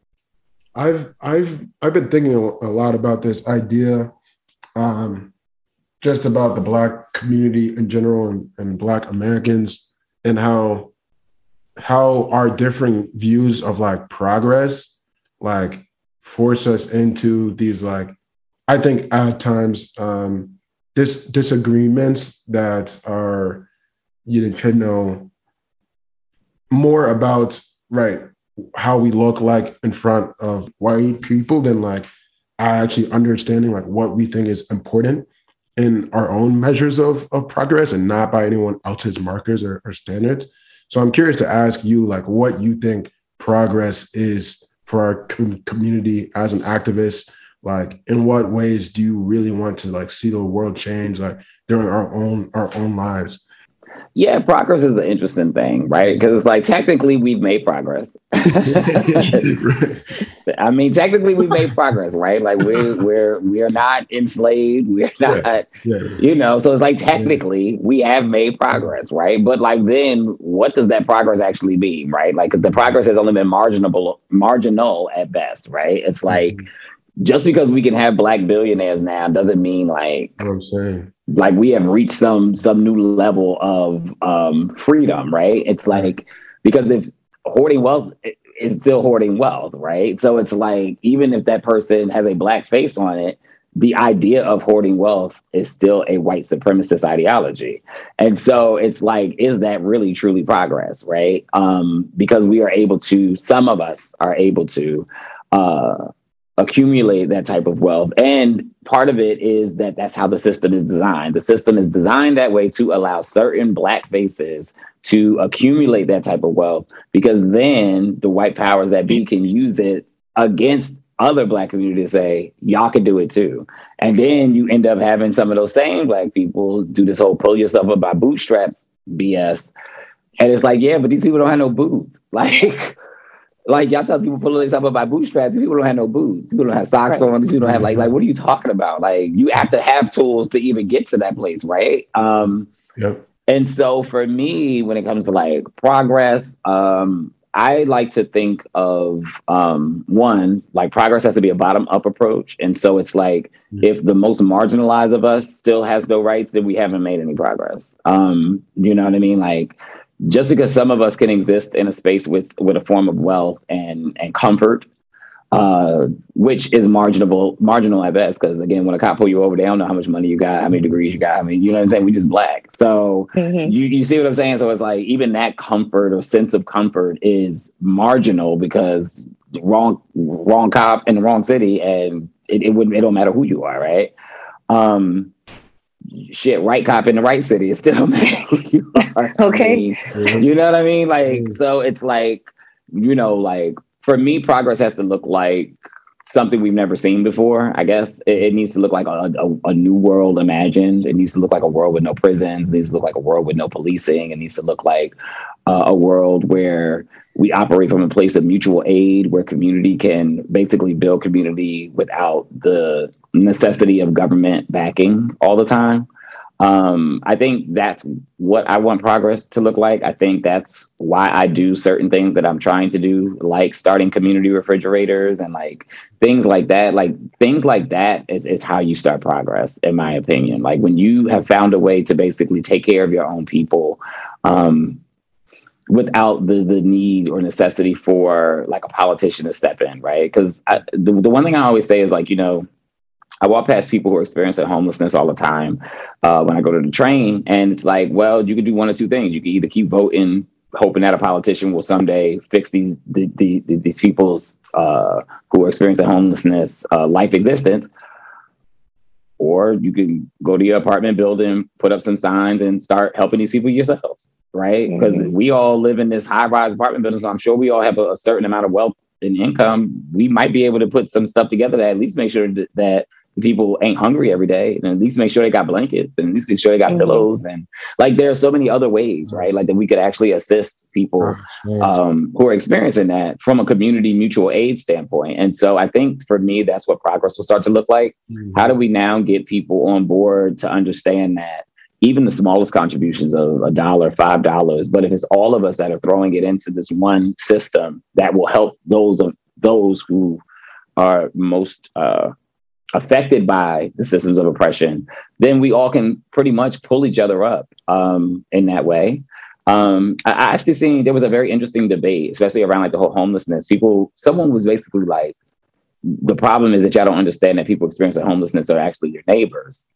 I've I've I've been thinking a lot about this idea, um, just about the Black community in general, and, and Black Americans, and how how our differing views of like progress like force us into these like, I think at times um, dis- disagreements that are, you know, more about right. how we look like in front of white people than like actually understanding like what we think is important in our own measures of, of progress, and not by anyone else's markers or, or standards. So I'm curious to ask you like what you think progress is for our com- community as an activist. Like, in what ways do you really want to like see the world change like during our own our own lives? Yeah, progress is an interesting thing, right? Because it's like, technically we've made progress. I mean, technically we've made progress, right? Like we're we're we are not enslaved. We're not, yeah, yeah, yeah. you know. So it's like technically yeah. we have made progress, right? But like, then what does that progress actually mean, right? Like, because the progress has only been marginal, marginal at best, right? It's like mm-hmm. just because we can have Black billionaires now doesn't mean like what I'm saying. Like we have reached some some new level of um, freedom, right? It's like, because if hoarding wealth is still hoarding wealth, right? So it's like, even if that person has a Black face on it, the idea of hoarding wealth is still a white supremacist ideology. And so it's like, is that really truly progress, right? Um, because we are able to, some of us are able to uh, accumulate that type of wealth. And part of it is that that's how the system is designed. The system is designed that way to allow certain Black faces to accumulate that type of wealth, because then the white powers that be can use it against other Black communities to say, y'all can do it too. And then you end up having some of those same Black people do this whole pull yourself up by bootstraps B S. And it's like, yeah, but these people don't have no boots. Like, Like, y'all tell people pull themselves up by bootstraps, people don't have no boots. People don't have socks right. on. People don't have like, like, what are you talking about? Like, you have to have tools to even get to that place, right? Um, yep. And so for me, when it comes to like progress, um, I like to think of um, one, like progress has to be a bottom up approach. And so it's like, mm-hmm. if the most marginalized of us still has no rights, then we haven't made any progress. Um, you know what I mean? Like, just because some of us can exist in a space with with a form of wealth and and comfort, uh, which is marginal, marginal at best. Because again, when a cop pull you over, they don't know how much money you got, how many degrees you got. I mean, you know what I'm saying? We just black. So mm-hmm. you, you see what I'm saying? So it's like even that comfort or sense of comfort is marginal because the wrong wrong cop in the wrong city, and it, it wouldn't it don't matter who you are, right? Um, shit, right cop in the right city is still matter who you are. Okay, I mean, you know what I mean? Like, so it's like, you know, like. For me, progress has to look like something we've never seen before. I guess it, it needs to look like a, a, a new world imagined. It needs to look like a world with no prisons. It needs to look like a world with no policing. It needs to look like uh, a world where we operate from a place of mutual aid, where community can basically build community without the necessity of government backing all the time. Um, I think that's what I want progress to look like. I think that's why I do certain things that I'm trying to do, like starting community refrigerators and like things like that. Like things like that is, is how you start progress, in my opinion. Like when you have found a way to basically take care of your own people, um, without the the need or necessity for like a politician to step in, right? Because the, the one thing I always say is like, you know, I walk past people who are experiencing homelessness all the time uh, when I go to the train. And it's like, well, you could do one or two things. You can either keep voting, hoping that a politician will someday fix these the, the, these people's uh, who are experiencing homelessness uh, life existence. Or you can go to your apartment building, put up some signs and start helping these people yourselves, right? Because mm-hmm. we all live in this high-rise apartment building. So I'm sure we all have a, a certain amount of wealth and income. We might be able to put some stuff together that at least make sure that, that people ain't hungry every day, and at least make sure they got blankets, and at least make sure they got mm-hmm. pillows, and like there are so many other ways, right? Like that we could actually assist people um, who are experiencing that from a community mutual aid standpoint. And so I think for me, that's what progress will start to look like. Mm-hmm. How do we now get people on board to understand that even the smallest contributions of a dollar, five dollars, but if it's all of us that are throwing it into this one system that will help those of those who are most uh, affected by the systems of oppression, then we all can pretty much pull each other up um, in that way. Um, I, I actually seen there was a very interesting debate, especially around like the whole homelessness. People, someone was basically like, the problem is that y'all don't understand that people experiencing homelessness are actually your neighbors.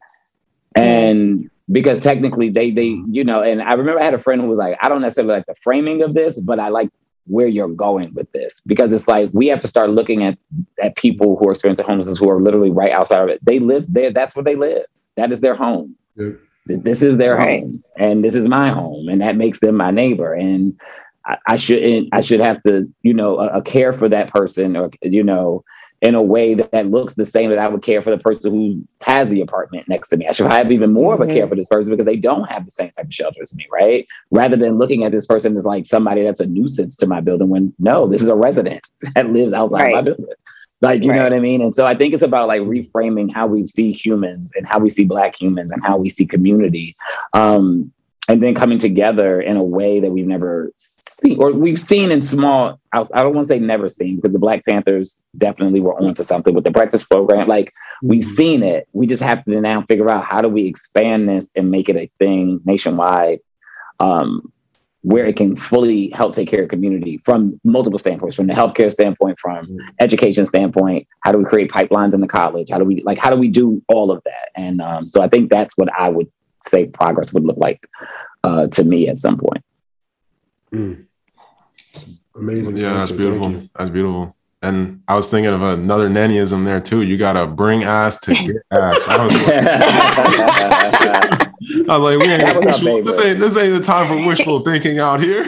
And because technically they, they, you know, and I remember I had a friend who was like, I don't necessarily like the framing of this, but I like where you're going with this, because it's like we have to start looking at at people who are experiencing homelessness who are literally right outside of it. They live there. That's where they live. That is their home. Yep. This is their right. home, and this is my home, and that makes them my neighbor. And I, I should I should have to, you know, a, a care for that person, or you know, in a way that, that looks the same that I would care for the person who has the apartment next to me. I should have even more mm-hmm. of a care for this person because they don't have the same type of shelter as me, right? Rather than looking at this person as like somebody that's a nuisance to my building, when no, this is a resident that lives outside right. my building. Like, you right. know what I mean? And so I think it's about like reframing how we see humans and how we see Black humans and how we see community. Um, and then coming together in a way that we've never seen, or we've seen in small, I don't want to say never seen, because the Black Panthers definitely were onto something with the breakfast program. Like we've seen it. We just have to now figure out how do we expand this and make it a thing nationwide, um, where it can fully help take care of community from multiple standpoints, from the healthcare standpoint, from education standpoint. How do we create pipelines in the college? How do we like, how do we do all of that? And um, so I think that's what I would say progress would look like uh, to me at some point. Mm. Amazing. Yeah, that's beautiful. That's beautiful. And I was thinking of another nannyism there too. You gotta bring ass to get ass. I was like, I was like we ain't wishful, this ain't this ain't the time for wishful thinking out here.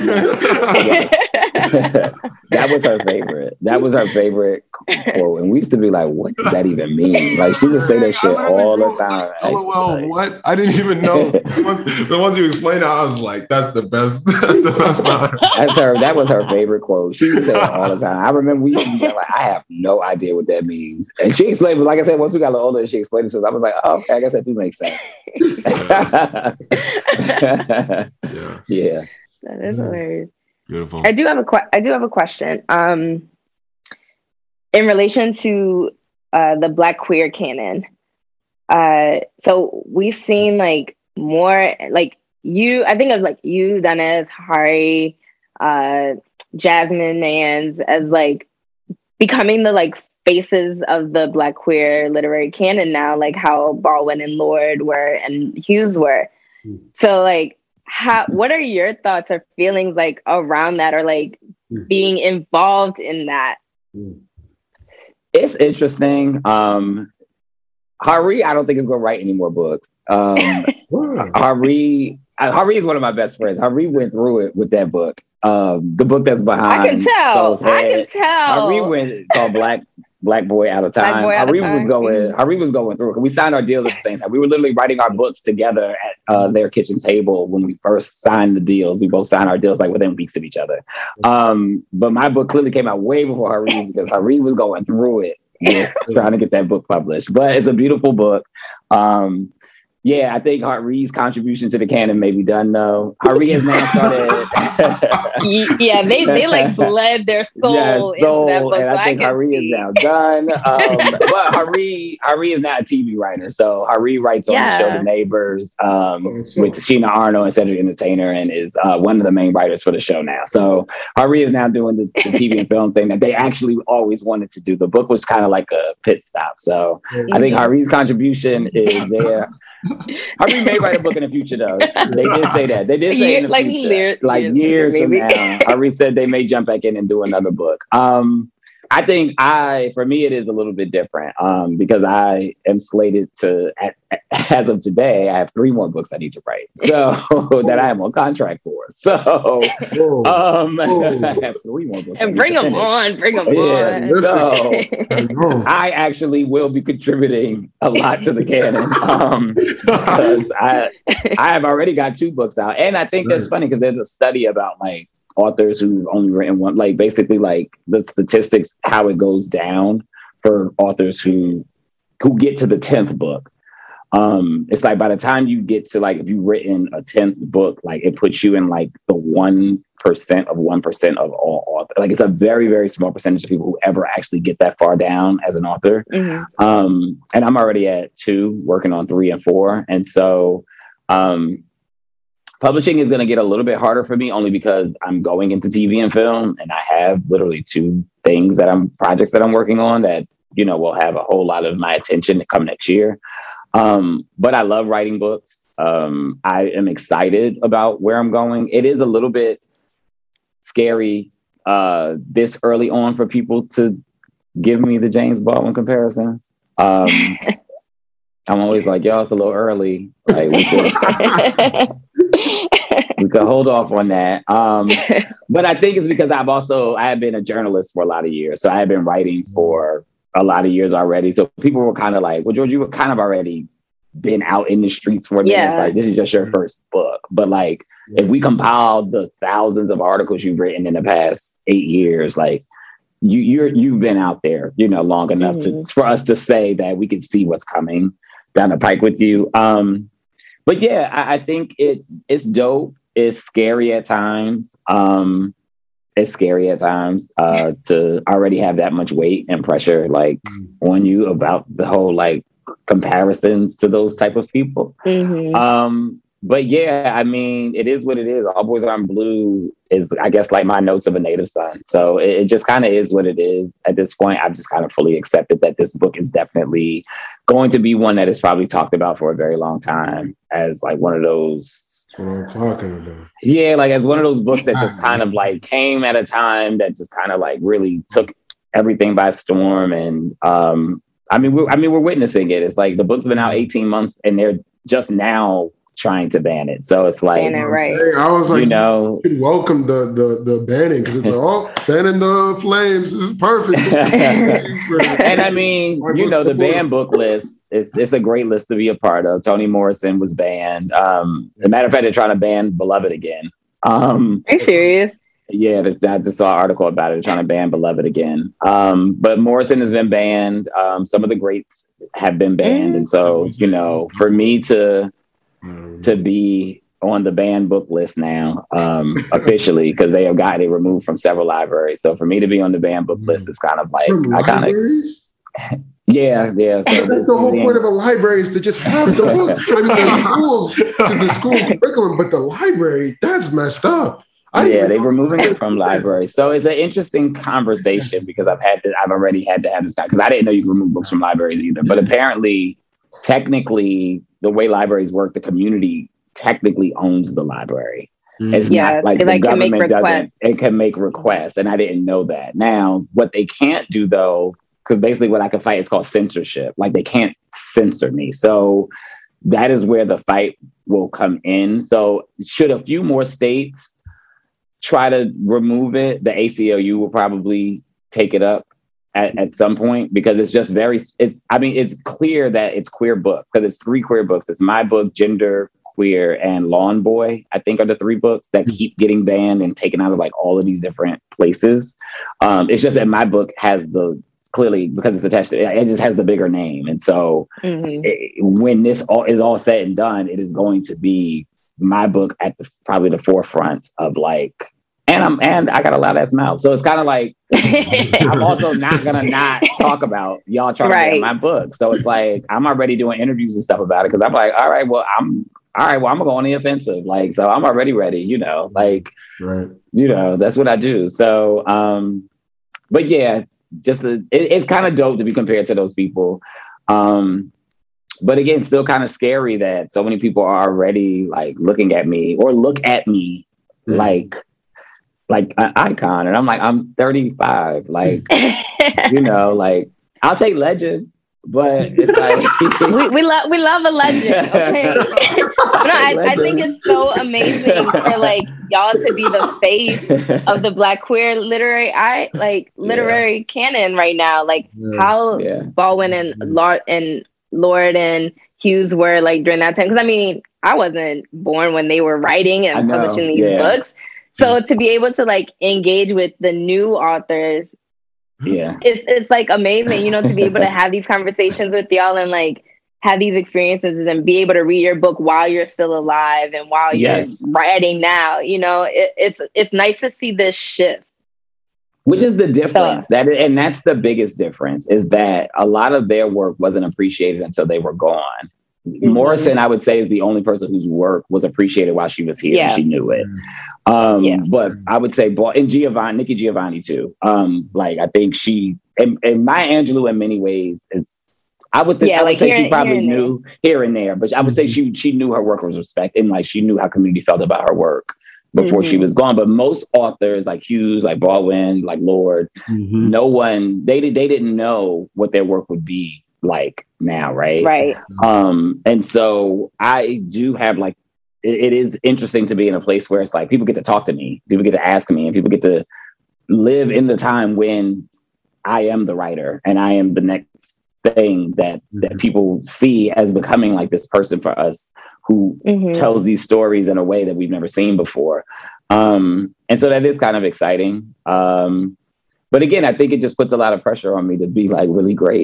That was her favorite. That was her favorite quote. And we used to be like, what does that even mean? Like she would say that shit all the time. LOL, like, what? I didn't even know. The ones, the ones you explained, I was like, that's the best. That's the best part. That's her. That was her favorite quote. She would say it all the time. I remember we used to be like, I have no idea what that means. And she explained, but like I said, once we got a little older, she explained it to us. I was like, oh, okay, I guess that do make sense. Yeah. Yeah. That is hilarious. Beautiful. I do have a que- I do have a question. Um, in relation to uh, the Black queer canon. Uh, so we've seen like more like you. I think of like you, Dennis, Hari, uh, Jasmine Mans as like becoming the like faces of the Black queer literary canon now, like how Baldwin and Lord were and Hughes were. Mm. So like, how, what are your thoughts or feelings like around that, or like mm. being involved in that? Mm. It's interesting. Um, Hari, I don't think is going to write any more books. Um, Hari, Hari is one of my best friends. Hari went through it with that book. Um, the book that's behind. I can tell. I can tell. Hari went called Black Black Boy Out of Time. Hari was going. Hari was going through it. We signed our deals at the same time. We were literally writing our books together at uh, their kitchen table when we first signed the deals. We both signed our deals like within weeks of each other. Um, but my book clearly came out way before Hari's because Hari was going through it, yeah, trying to get that book published. But it's a beautiful book. Um, Yeah, I think Hari's contribution to the canon may be done though. Hari has now started. yeah, they, they like bled their soul, yes, soul into that book. And I so think I Hari see. is now done. Um, but Hari Hari is now a T V writer. So Hari writes on yeah. the show The Neighbors um, oh, with Sheena Arnold and Cedric Entertainer, and is uh, one of the main writers for the show now. So Hari is now doing the, the T V and film thing that they actually always wanted to do. The book was kind of like a pit stop. So mm-hmm. I think Hari's contribution is there. Hari may write a book in the future, though. They did say that. They did say in the like future, years, like years, years maybe. from now. Hari said they may jump back in and do another book. Um, I think I, for me, it is a little bit different um, because I am slated to, at, as of today, I have three more books I need to write. So that I am on contract for. So um, I have three more books. And bring them on, bring them yeah, on. So I actually will be contributing a lot to the canon um, because I, I have already got two books out. And I think that's funny because there's a study about like, authors who've only written one, like basically like the statistics, how it goes down for authors who who get to the tenth book. Um, it's like by the time you get to like, if you've written a tenth book, like it puts you in like the one percent of one percent of all authors. Like it's a very, very small percentage of people who ever actually get that far down as an author. Mm-hmm. Um, and I'm already at two, working on three and four. And so um, publishing is going to get a little bit harder for me only because I'm going into T V and film, and I have literally two things that I'm projects that I'm working on that, you know, will have a whole lot of my attention to come next year. Um, but I love writing books. Um, I am excited about where I'm going. It is a little bit scary uh, this early on for people to give me the James Baldwin comparisons. Um, I'm always like, yo, it's a little early. Like we could, we could hold off on that. Um, but I think it's because I've also, I have been a journalist for a lot of years. So I have been writing for a lot of years already. So people were kind of like, well, George, you were kind of already been out in the streets for me. Yeah. It's like, this is just your first book. But like, if we compile the thousands of articles you've written in the past eight years, like, you you're you've been out there, you know, long enough mm-hmm. to for us to say that we can see what's coming down the pike with you. Um, but yeah, I, I think it's it's dope. It's scary at times. Um, it's scary at times uh, to already have that much weight and pressure like mm-hmm. on you about the whole like comparisons to those type of people. Mm-hmm. Um, but yeah, I mean, it is what it is. All Boys Aren't Blue is, I guess, like my notes of a native son. So it, it just kind of is what it is at this point. I've just kind of fully accepted that this book is definitely going to be one that is probably talked about for a very long time as like one of those. What I'm talking about. Yeah, like as one of those books that just kind of like came at a time that just kind of like really took everything by storm. And um, I mean, we're, I mean, we're witnessing it. It's like the book's been out eighteen months and they're just now trying to ban it. So it's like, it, right. I was like, you know, you welcome the the the banning because it's like, oh, fanning the flames. This is perfect. And I mean, you know, the banned book list is it's a great list to be a part of. Toni Morrison was banned. Um, as a matter of fact, they're trying to ban Beloved again. Um, Are you serious? Yeah, I just saw an article about it. They're trying to ban Beloved again. Um, but Morrison has been banned. Um, some of the greats have been banned, mm. and so you know, for me to to be on the banned book list now, um, officially, because they have gotten it removed from several libraries. So for me to be on the banned book list is kind of like, from I kind of, yeah, yeah. So that's the whole point of a library is to just have the book. I mean, the schools, the school curriculum, but the library, that's messed up. Yeah, they're removing it from libraries. So it's an interesting conversation because I've had to, I've already had to have this because I didn't know you could remove books from libraries either. But apparently, technically, the way libraries work, the community technically owns the library. Mm. It's yeah, not like the like government can doesn't. It can make requests, and I didn't know that. Now, what they can't do though, because basically what I can fight is called censorship. Like they can't censor me. So that is where the fight will come in. So should a few more states try to remove it, the A C L U will probably take it up at, at some point because it's just very, it's, I mean, it's clear that it's queer books because it's three queer books. It's my book, Gender, Queer, and Lawn Boy, I think are the three books that keep getting banned and taken out of like all of these different places. Um, it's just that my book has the, clearly because it's attached to it, it just has the bigger name. And so mm-hmm. it, when this all is all said and done, it is going to be my book at the, probably the forefront of like, and I'm, and I got a loud ass mouth. So it's kind of like, I'm also not going to not talk about y'all trying right. to get my book. So it's like, I'm already doing interviews and stuff about it. Cause I'm like, all right, well, I'm, all right, well, I'm gonna go on the offensive. Like, so I'm already ready, you know, like, right. you know, that's what I do. So, um, but yeah, just, a, it, it's kind of dope to be compared to those people. Um, But again, still kind of scary that so many people are already like looking at me or look at me mm. like like an icon. And I'm like, I'm thirty-five. Like, you know, like I'll take legend, but it's like we, we love we love a legend. Okay. No, I, I think it's so amazing for like y'all to be the face of the Black queer literary I like literary yeah. canon right now. Like yeah. how yeah. Baldwin and Lord and Lord and Hughes were like during that time. Because I mean, I wasn't born when they were writing and publishing these yeah. books. So to be able to like engage with the new authors, yeah, it's it's like amazing, you know, to be able to have these conversations with y'all and like have these experiences and be able to read your book while you're still alive and while yes. you're writing now. You know, it, it's it's nice to see this shift. Which is the difference so, that, and that's the biggest difference is that a lot of their work wasn't appreciated until they were gone. Mm-hmm. Morrison, I would say, is the only person whose work was appreciated while she was here yeah. and she knew it. Um, yeah. But I would say, and Giovanni, Nikki Giovanni too. Um, like I think she, and, and Maya Angelou in many ways is, I would, th- yeah, I would like say here, she probably here knew there. here and there, but I would mm-hmm. say she she knew her work was respected and like she knew how community felt about her work before mm-hmm. she was gone. But most authors like Hughes, like Baldwin, like Lord, mm-hmm. no one, they they didn't know what their work would be like now, right? Right. Um, and so I do have like, it, it is interesting to be in a place where it's like people get to talk to me, people get to ask me, and people get to live in the time when I am the writer and I am the next thing that mm-hmm. that people see as becoming like this person for us who mm-hmm. tells these stories in a way that we've never seen before. Um, and so that is kind of exciting. Um, but again, I think it just puts a lot of pressure on me to be like really great.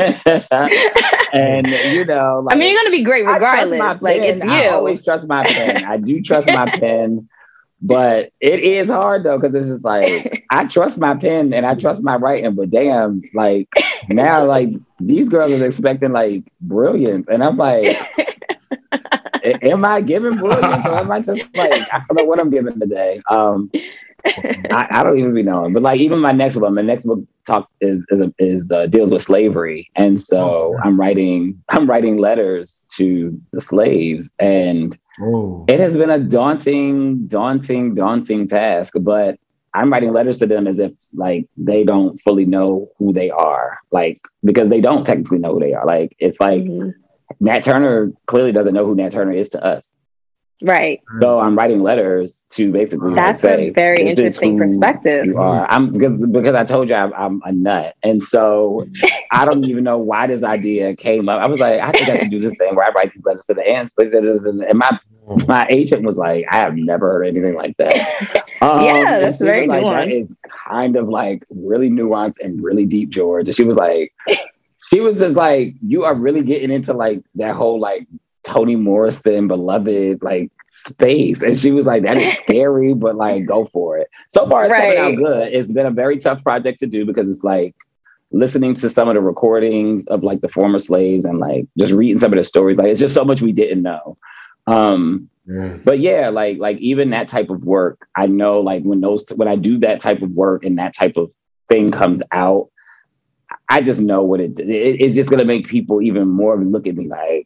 And you know, like, I mean, you're going to be great regardless. Like it's you. I always trust my pen. I do trust my pen. But it is hard though, because it's just like, I trust my pen and I trust my writing, but damn, like now, like these girls are expecting like brilliance. And I'm like, am I giving brilliance or am I just like, I don't know what I'm giving today. Um, I, I don't even be knowing, but like even my next book, my next book talks is is, is uh, deals with slavery, and so I'm writing I'm writing letters to the slaves, and oh. it has been a daunting, daunting, daunting task. But I'm writing letters to them as if like they don't fully know who they are, like because they don't technically know who they are. Like it's like mm-hmm. Nat Turner clearly doesn't know who Nat Turner is to us. Right. So I'm writing letters to basically that's say, a very interesting perspective. You are. I'm because because I told you I'm, I'm a nut, and so I don't even know why this idea came up. I was like, I think I should do this thing where I write these letters to the ants, and my my agent was like, I have never heard anything like that. Um, yeah, that's very like, nuanced. That is kind of like really nuanced and really deep, George. And she was like, she was just like, you are really getting into like that whole like Toni Morrison beloved like space, and she was like, that is scary, but like go for it. So far it's right. coming out good. It's been a very tough project to do because it's like listening to some of the recordings of like the former slaves and like just reading some of the stories. Like it's just so much we didn't know. Um Yeah. But yeah, like like even that type of work, I know like when those when I do that type of work and that type of thing comes out, I just know what it, it it's just gonna make people even more look at me like,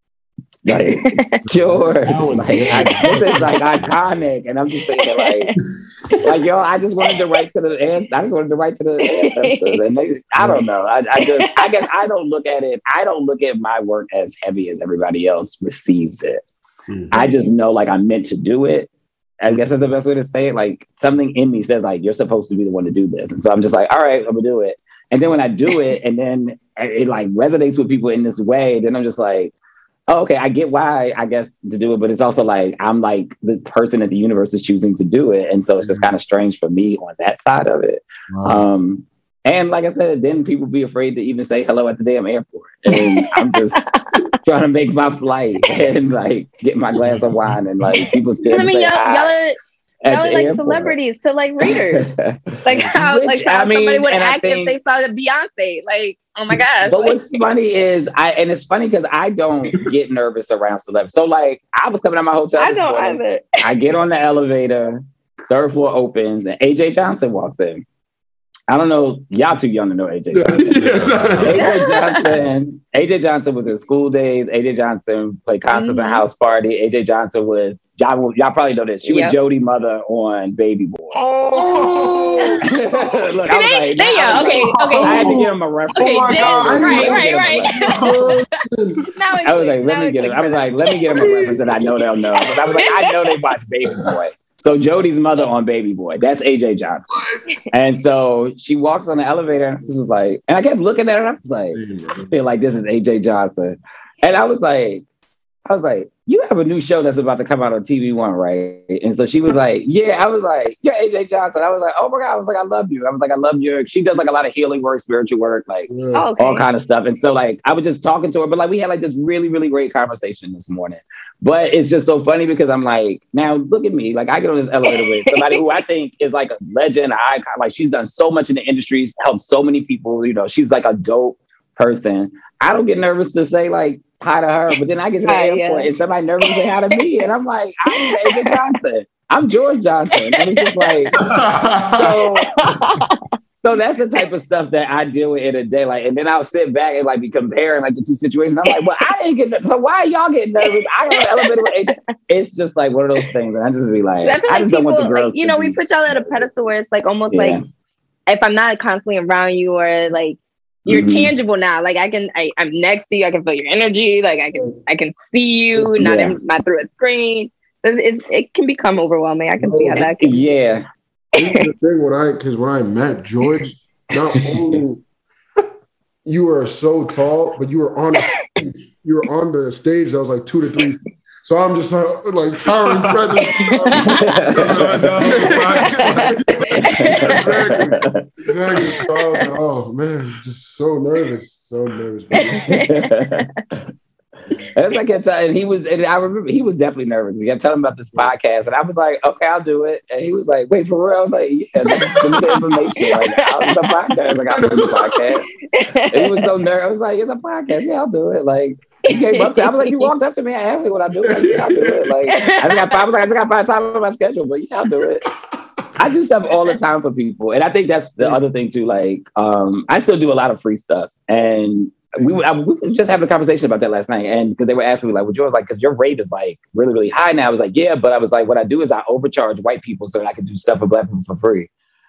like George, like I, this is like iconic, and I'm just saying like, like yo, I just wanted to write to the ancestors. I just wanted to write to the ancestors, and they, I don't know. I, I just, I guess I don't look at it. I don't look at my work as heavy as everybody else receives it. Mm-hmm. I just know like I'm meant to do it. I guess that's the best way to say it. Like something in me says like you're supposed to be the one to do this, and so I'm just like, all right, I'm gonna do it. And then when I do it, and then it like resonates with people in this way, then I'm just like, oh, okay, I get why I guess to do it, but it's also like I'm like the person that the universe is choosing to do it, and so it's just kind of strange for me on that side of it. Wow. Um, and like I said, then people be afraid to even say hello at the damn airport, and I'm just trying to make my flight and like get my glass of wine, and like people still. I mean, say y'all, hi. y'all are Y'all are like airport. Celebrities to like readers. Like how Which, like how I mean, somebody would and I act think, if they saw the Beyonce. Like, oh my gosh. But like, what's funny is I and it's funny because I don't get nervous around celebrities. So like I was coming out my hotel. I this don't morning, either. I get on the elevator, third floor opens, and A J Johnson walks in. I don't know, y'all too young to know A J Johnson. A J Johnson, A J Johnson was in School Days. A J Johnson played Constance mm-hmm. and House Party. A J Johnson was y'all, y'all probably know this. She yep. was Jodie Mother on Baby Boy. Oh, look, I was like, they, I was okay, like, okay. I had to give him a reference. Okay, oh God, right, right, right. now I was like, let me get him. I was like, let me get him a reference that I know they'll know. But I was like, I know they watch Baby Boy. So Jodie's mother on Baby Boy, that's A J Johnson. And so she walks on the elevator and I was like, and I kept looking at her and I was like, I feel like this is A J Johnson. And I was like, I was like, you have a new show that's about to come out on T V One, right? And so she was like, yeah. I was like, you're A J Johnson. I was like, oh my God. I was like, I love you. I was like, I love you. She does like a lot of healing work, spiritual work, like oh, okay. all kind of stuff. And so like, I was just talking to her, but like we had like this really, really great conversation this morning. But it's just so funny because I'm like, now look at me. Like I get on this elevator with somebody who I think is like a legend, an icon. Like she's done so much in the industry, helped so many people. You know, she's like a dope person. I don't get nervous to say like hi to her, but then I get to the hi, airport yeah. and somebody nervous to say hi to me, and I'm like, I'm A J Johnson. I'm George Johnson, and it's just like so. So that's the type of stuff that I deal with in a day. Like, and then I'll sit back and like be comparing like the two situations. I'm like, well, I didn't get nervous. So why are y'all getting nervous? I got an elevator with A J. It's just like one of those things. And I just be like, I, I, I like just people, don't want the girls. like, you know, be, we put y'all at a pedestal where it's like almost yeah. like if I'm not constantly around you or like you're mm-hmm. tangible now. Like I can, I, I'm next to you. I can feel your energy. Like I can, I can see you, not yeah. in, not through a screen. It's, it can become overwhelming. I can see how that can. Yeah. This is the thing when I, because when I met George, not only you were so tall, but you were on the stage. You were on the stage that was like two to three feet. So I'm just like, like towering presence. exactly. Exactly. So I was like, oh man, just so nervous. So nervous. As I kept telling, and he was, and I remember he was definitely nervous. He kept telling me about this podcast, and I was like, "Okay, I'll do it." And he was like, "Wait, for real?" I was like, "Yeah, this is the information. Like, it's a podcast. Like, I'll do the podcast." And he was so nervous. I was like, "It's a podcast. Yeah, I'll do it." Like, he came up to, I was like, "You walked up to me and asked me what I do." Like, yeah, I'll do it. Like, I think I, I was like, "I just got to find time on my schedule," but yeah, I'll do it. I do stuff all the time for people, and I think that's the other thing too. Like, um, I still do a lot of free stuff, and. We, I, we were just having a conversation about that last night, and because they were asking me like, "Well, George, like, because your rate is like really, really high now." I was like, "Yeah," but I was like, "What I do is I overcharge white people so that I can do stuff for black people for free."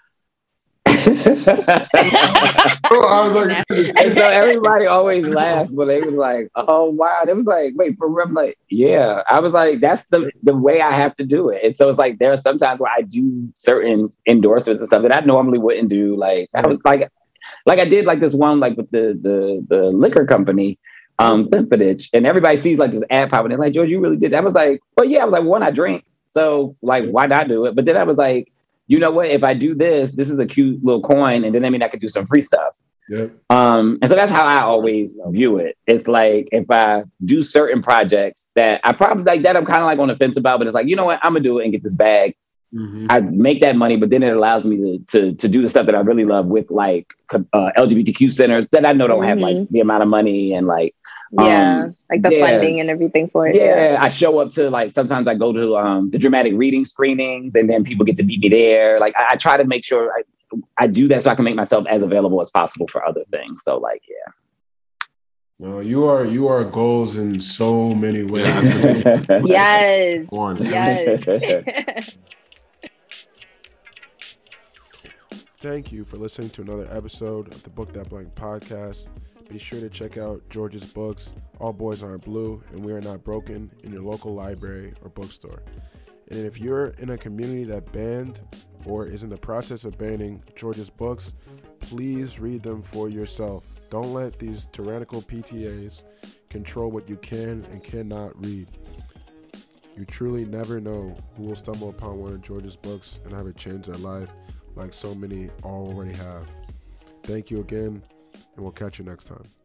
oh, I was like, and so everybody always laughs, but they was like, "Oh wow!" It was like, "Wait, for real?" I'm like, "Yeah." I was like, "That's the the way I have to do it." And so it's like there are some times where I do certain endorsements and stuff that I normally wouldn't do. Like I was like. Like I did like this one, like with the the the liquor company, um, Glenfiddich, and everybody sees like this ad pop and they're like, "George, you really did that?" I was like, well, yeah, I was like, one, I drink. So like, why not do it? But then I was like, you know what? If I do this, this is a cute little coin. And then I mean, I could do some free stuff. Yeah. Um, and so that's how I always view it. It's like, if I do certain projects that I probably like that I'm kind of like on the fence about, but it's like, you know what? I'm gonna do it and get this bag. Mm-hmm. I make that money, but then it allows me to, to to do the stuff that I really love with like uh, L G B T Q centers that I know don't mm-hmm. have like the amount of money and like Yeah, Um, like the yeah. funding and everything for it. Yeah, I show up to like sometimes I go to um, the dramatic reading screenings, and then people get to meet me there. Like I, I try to make sure I, I do that so I can make myself as available as possible for other things. So like, yeah. No, you are you are goals in so many ways. Yes. One. Yes. Thank you for listening to another episode of the Book That Blank podcast. Be sure to check out George's books, All Boys Aren't Blue and We Are Not Broken, in your local library or bookstore. And if you're in a community that banned or is in the process of banning George's books, please read them for yourself. Don't let these tyrannical P T As control what you can and cannot read. You truly never know who will stumble upon one of George's books and have it change their life, like so many already have. Thank you again, and we'll catch you next time.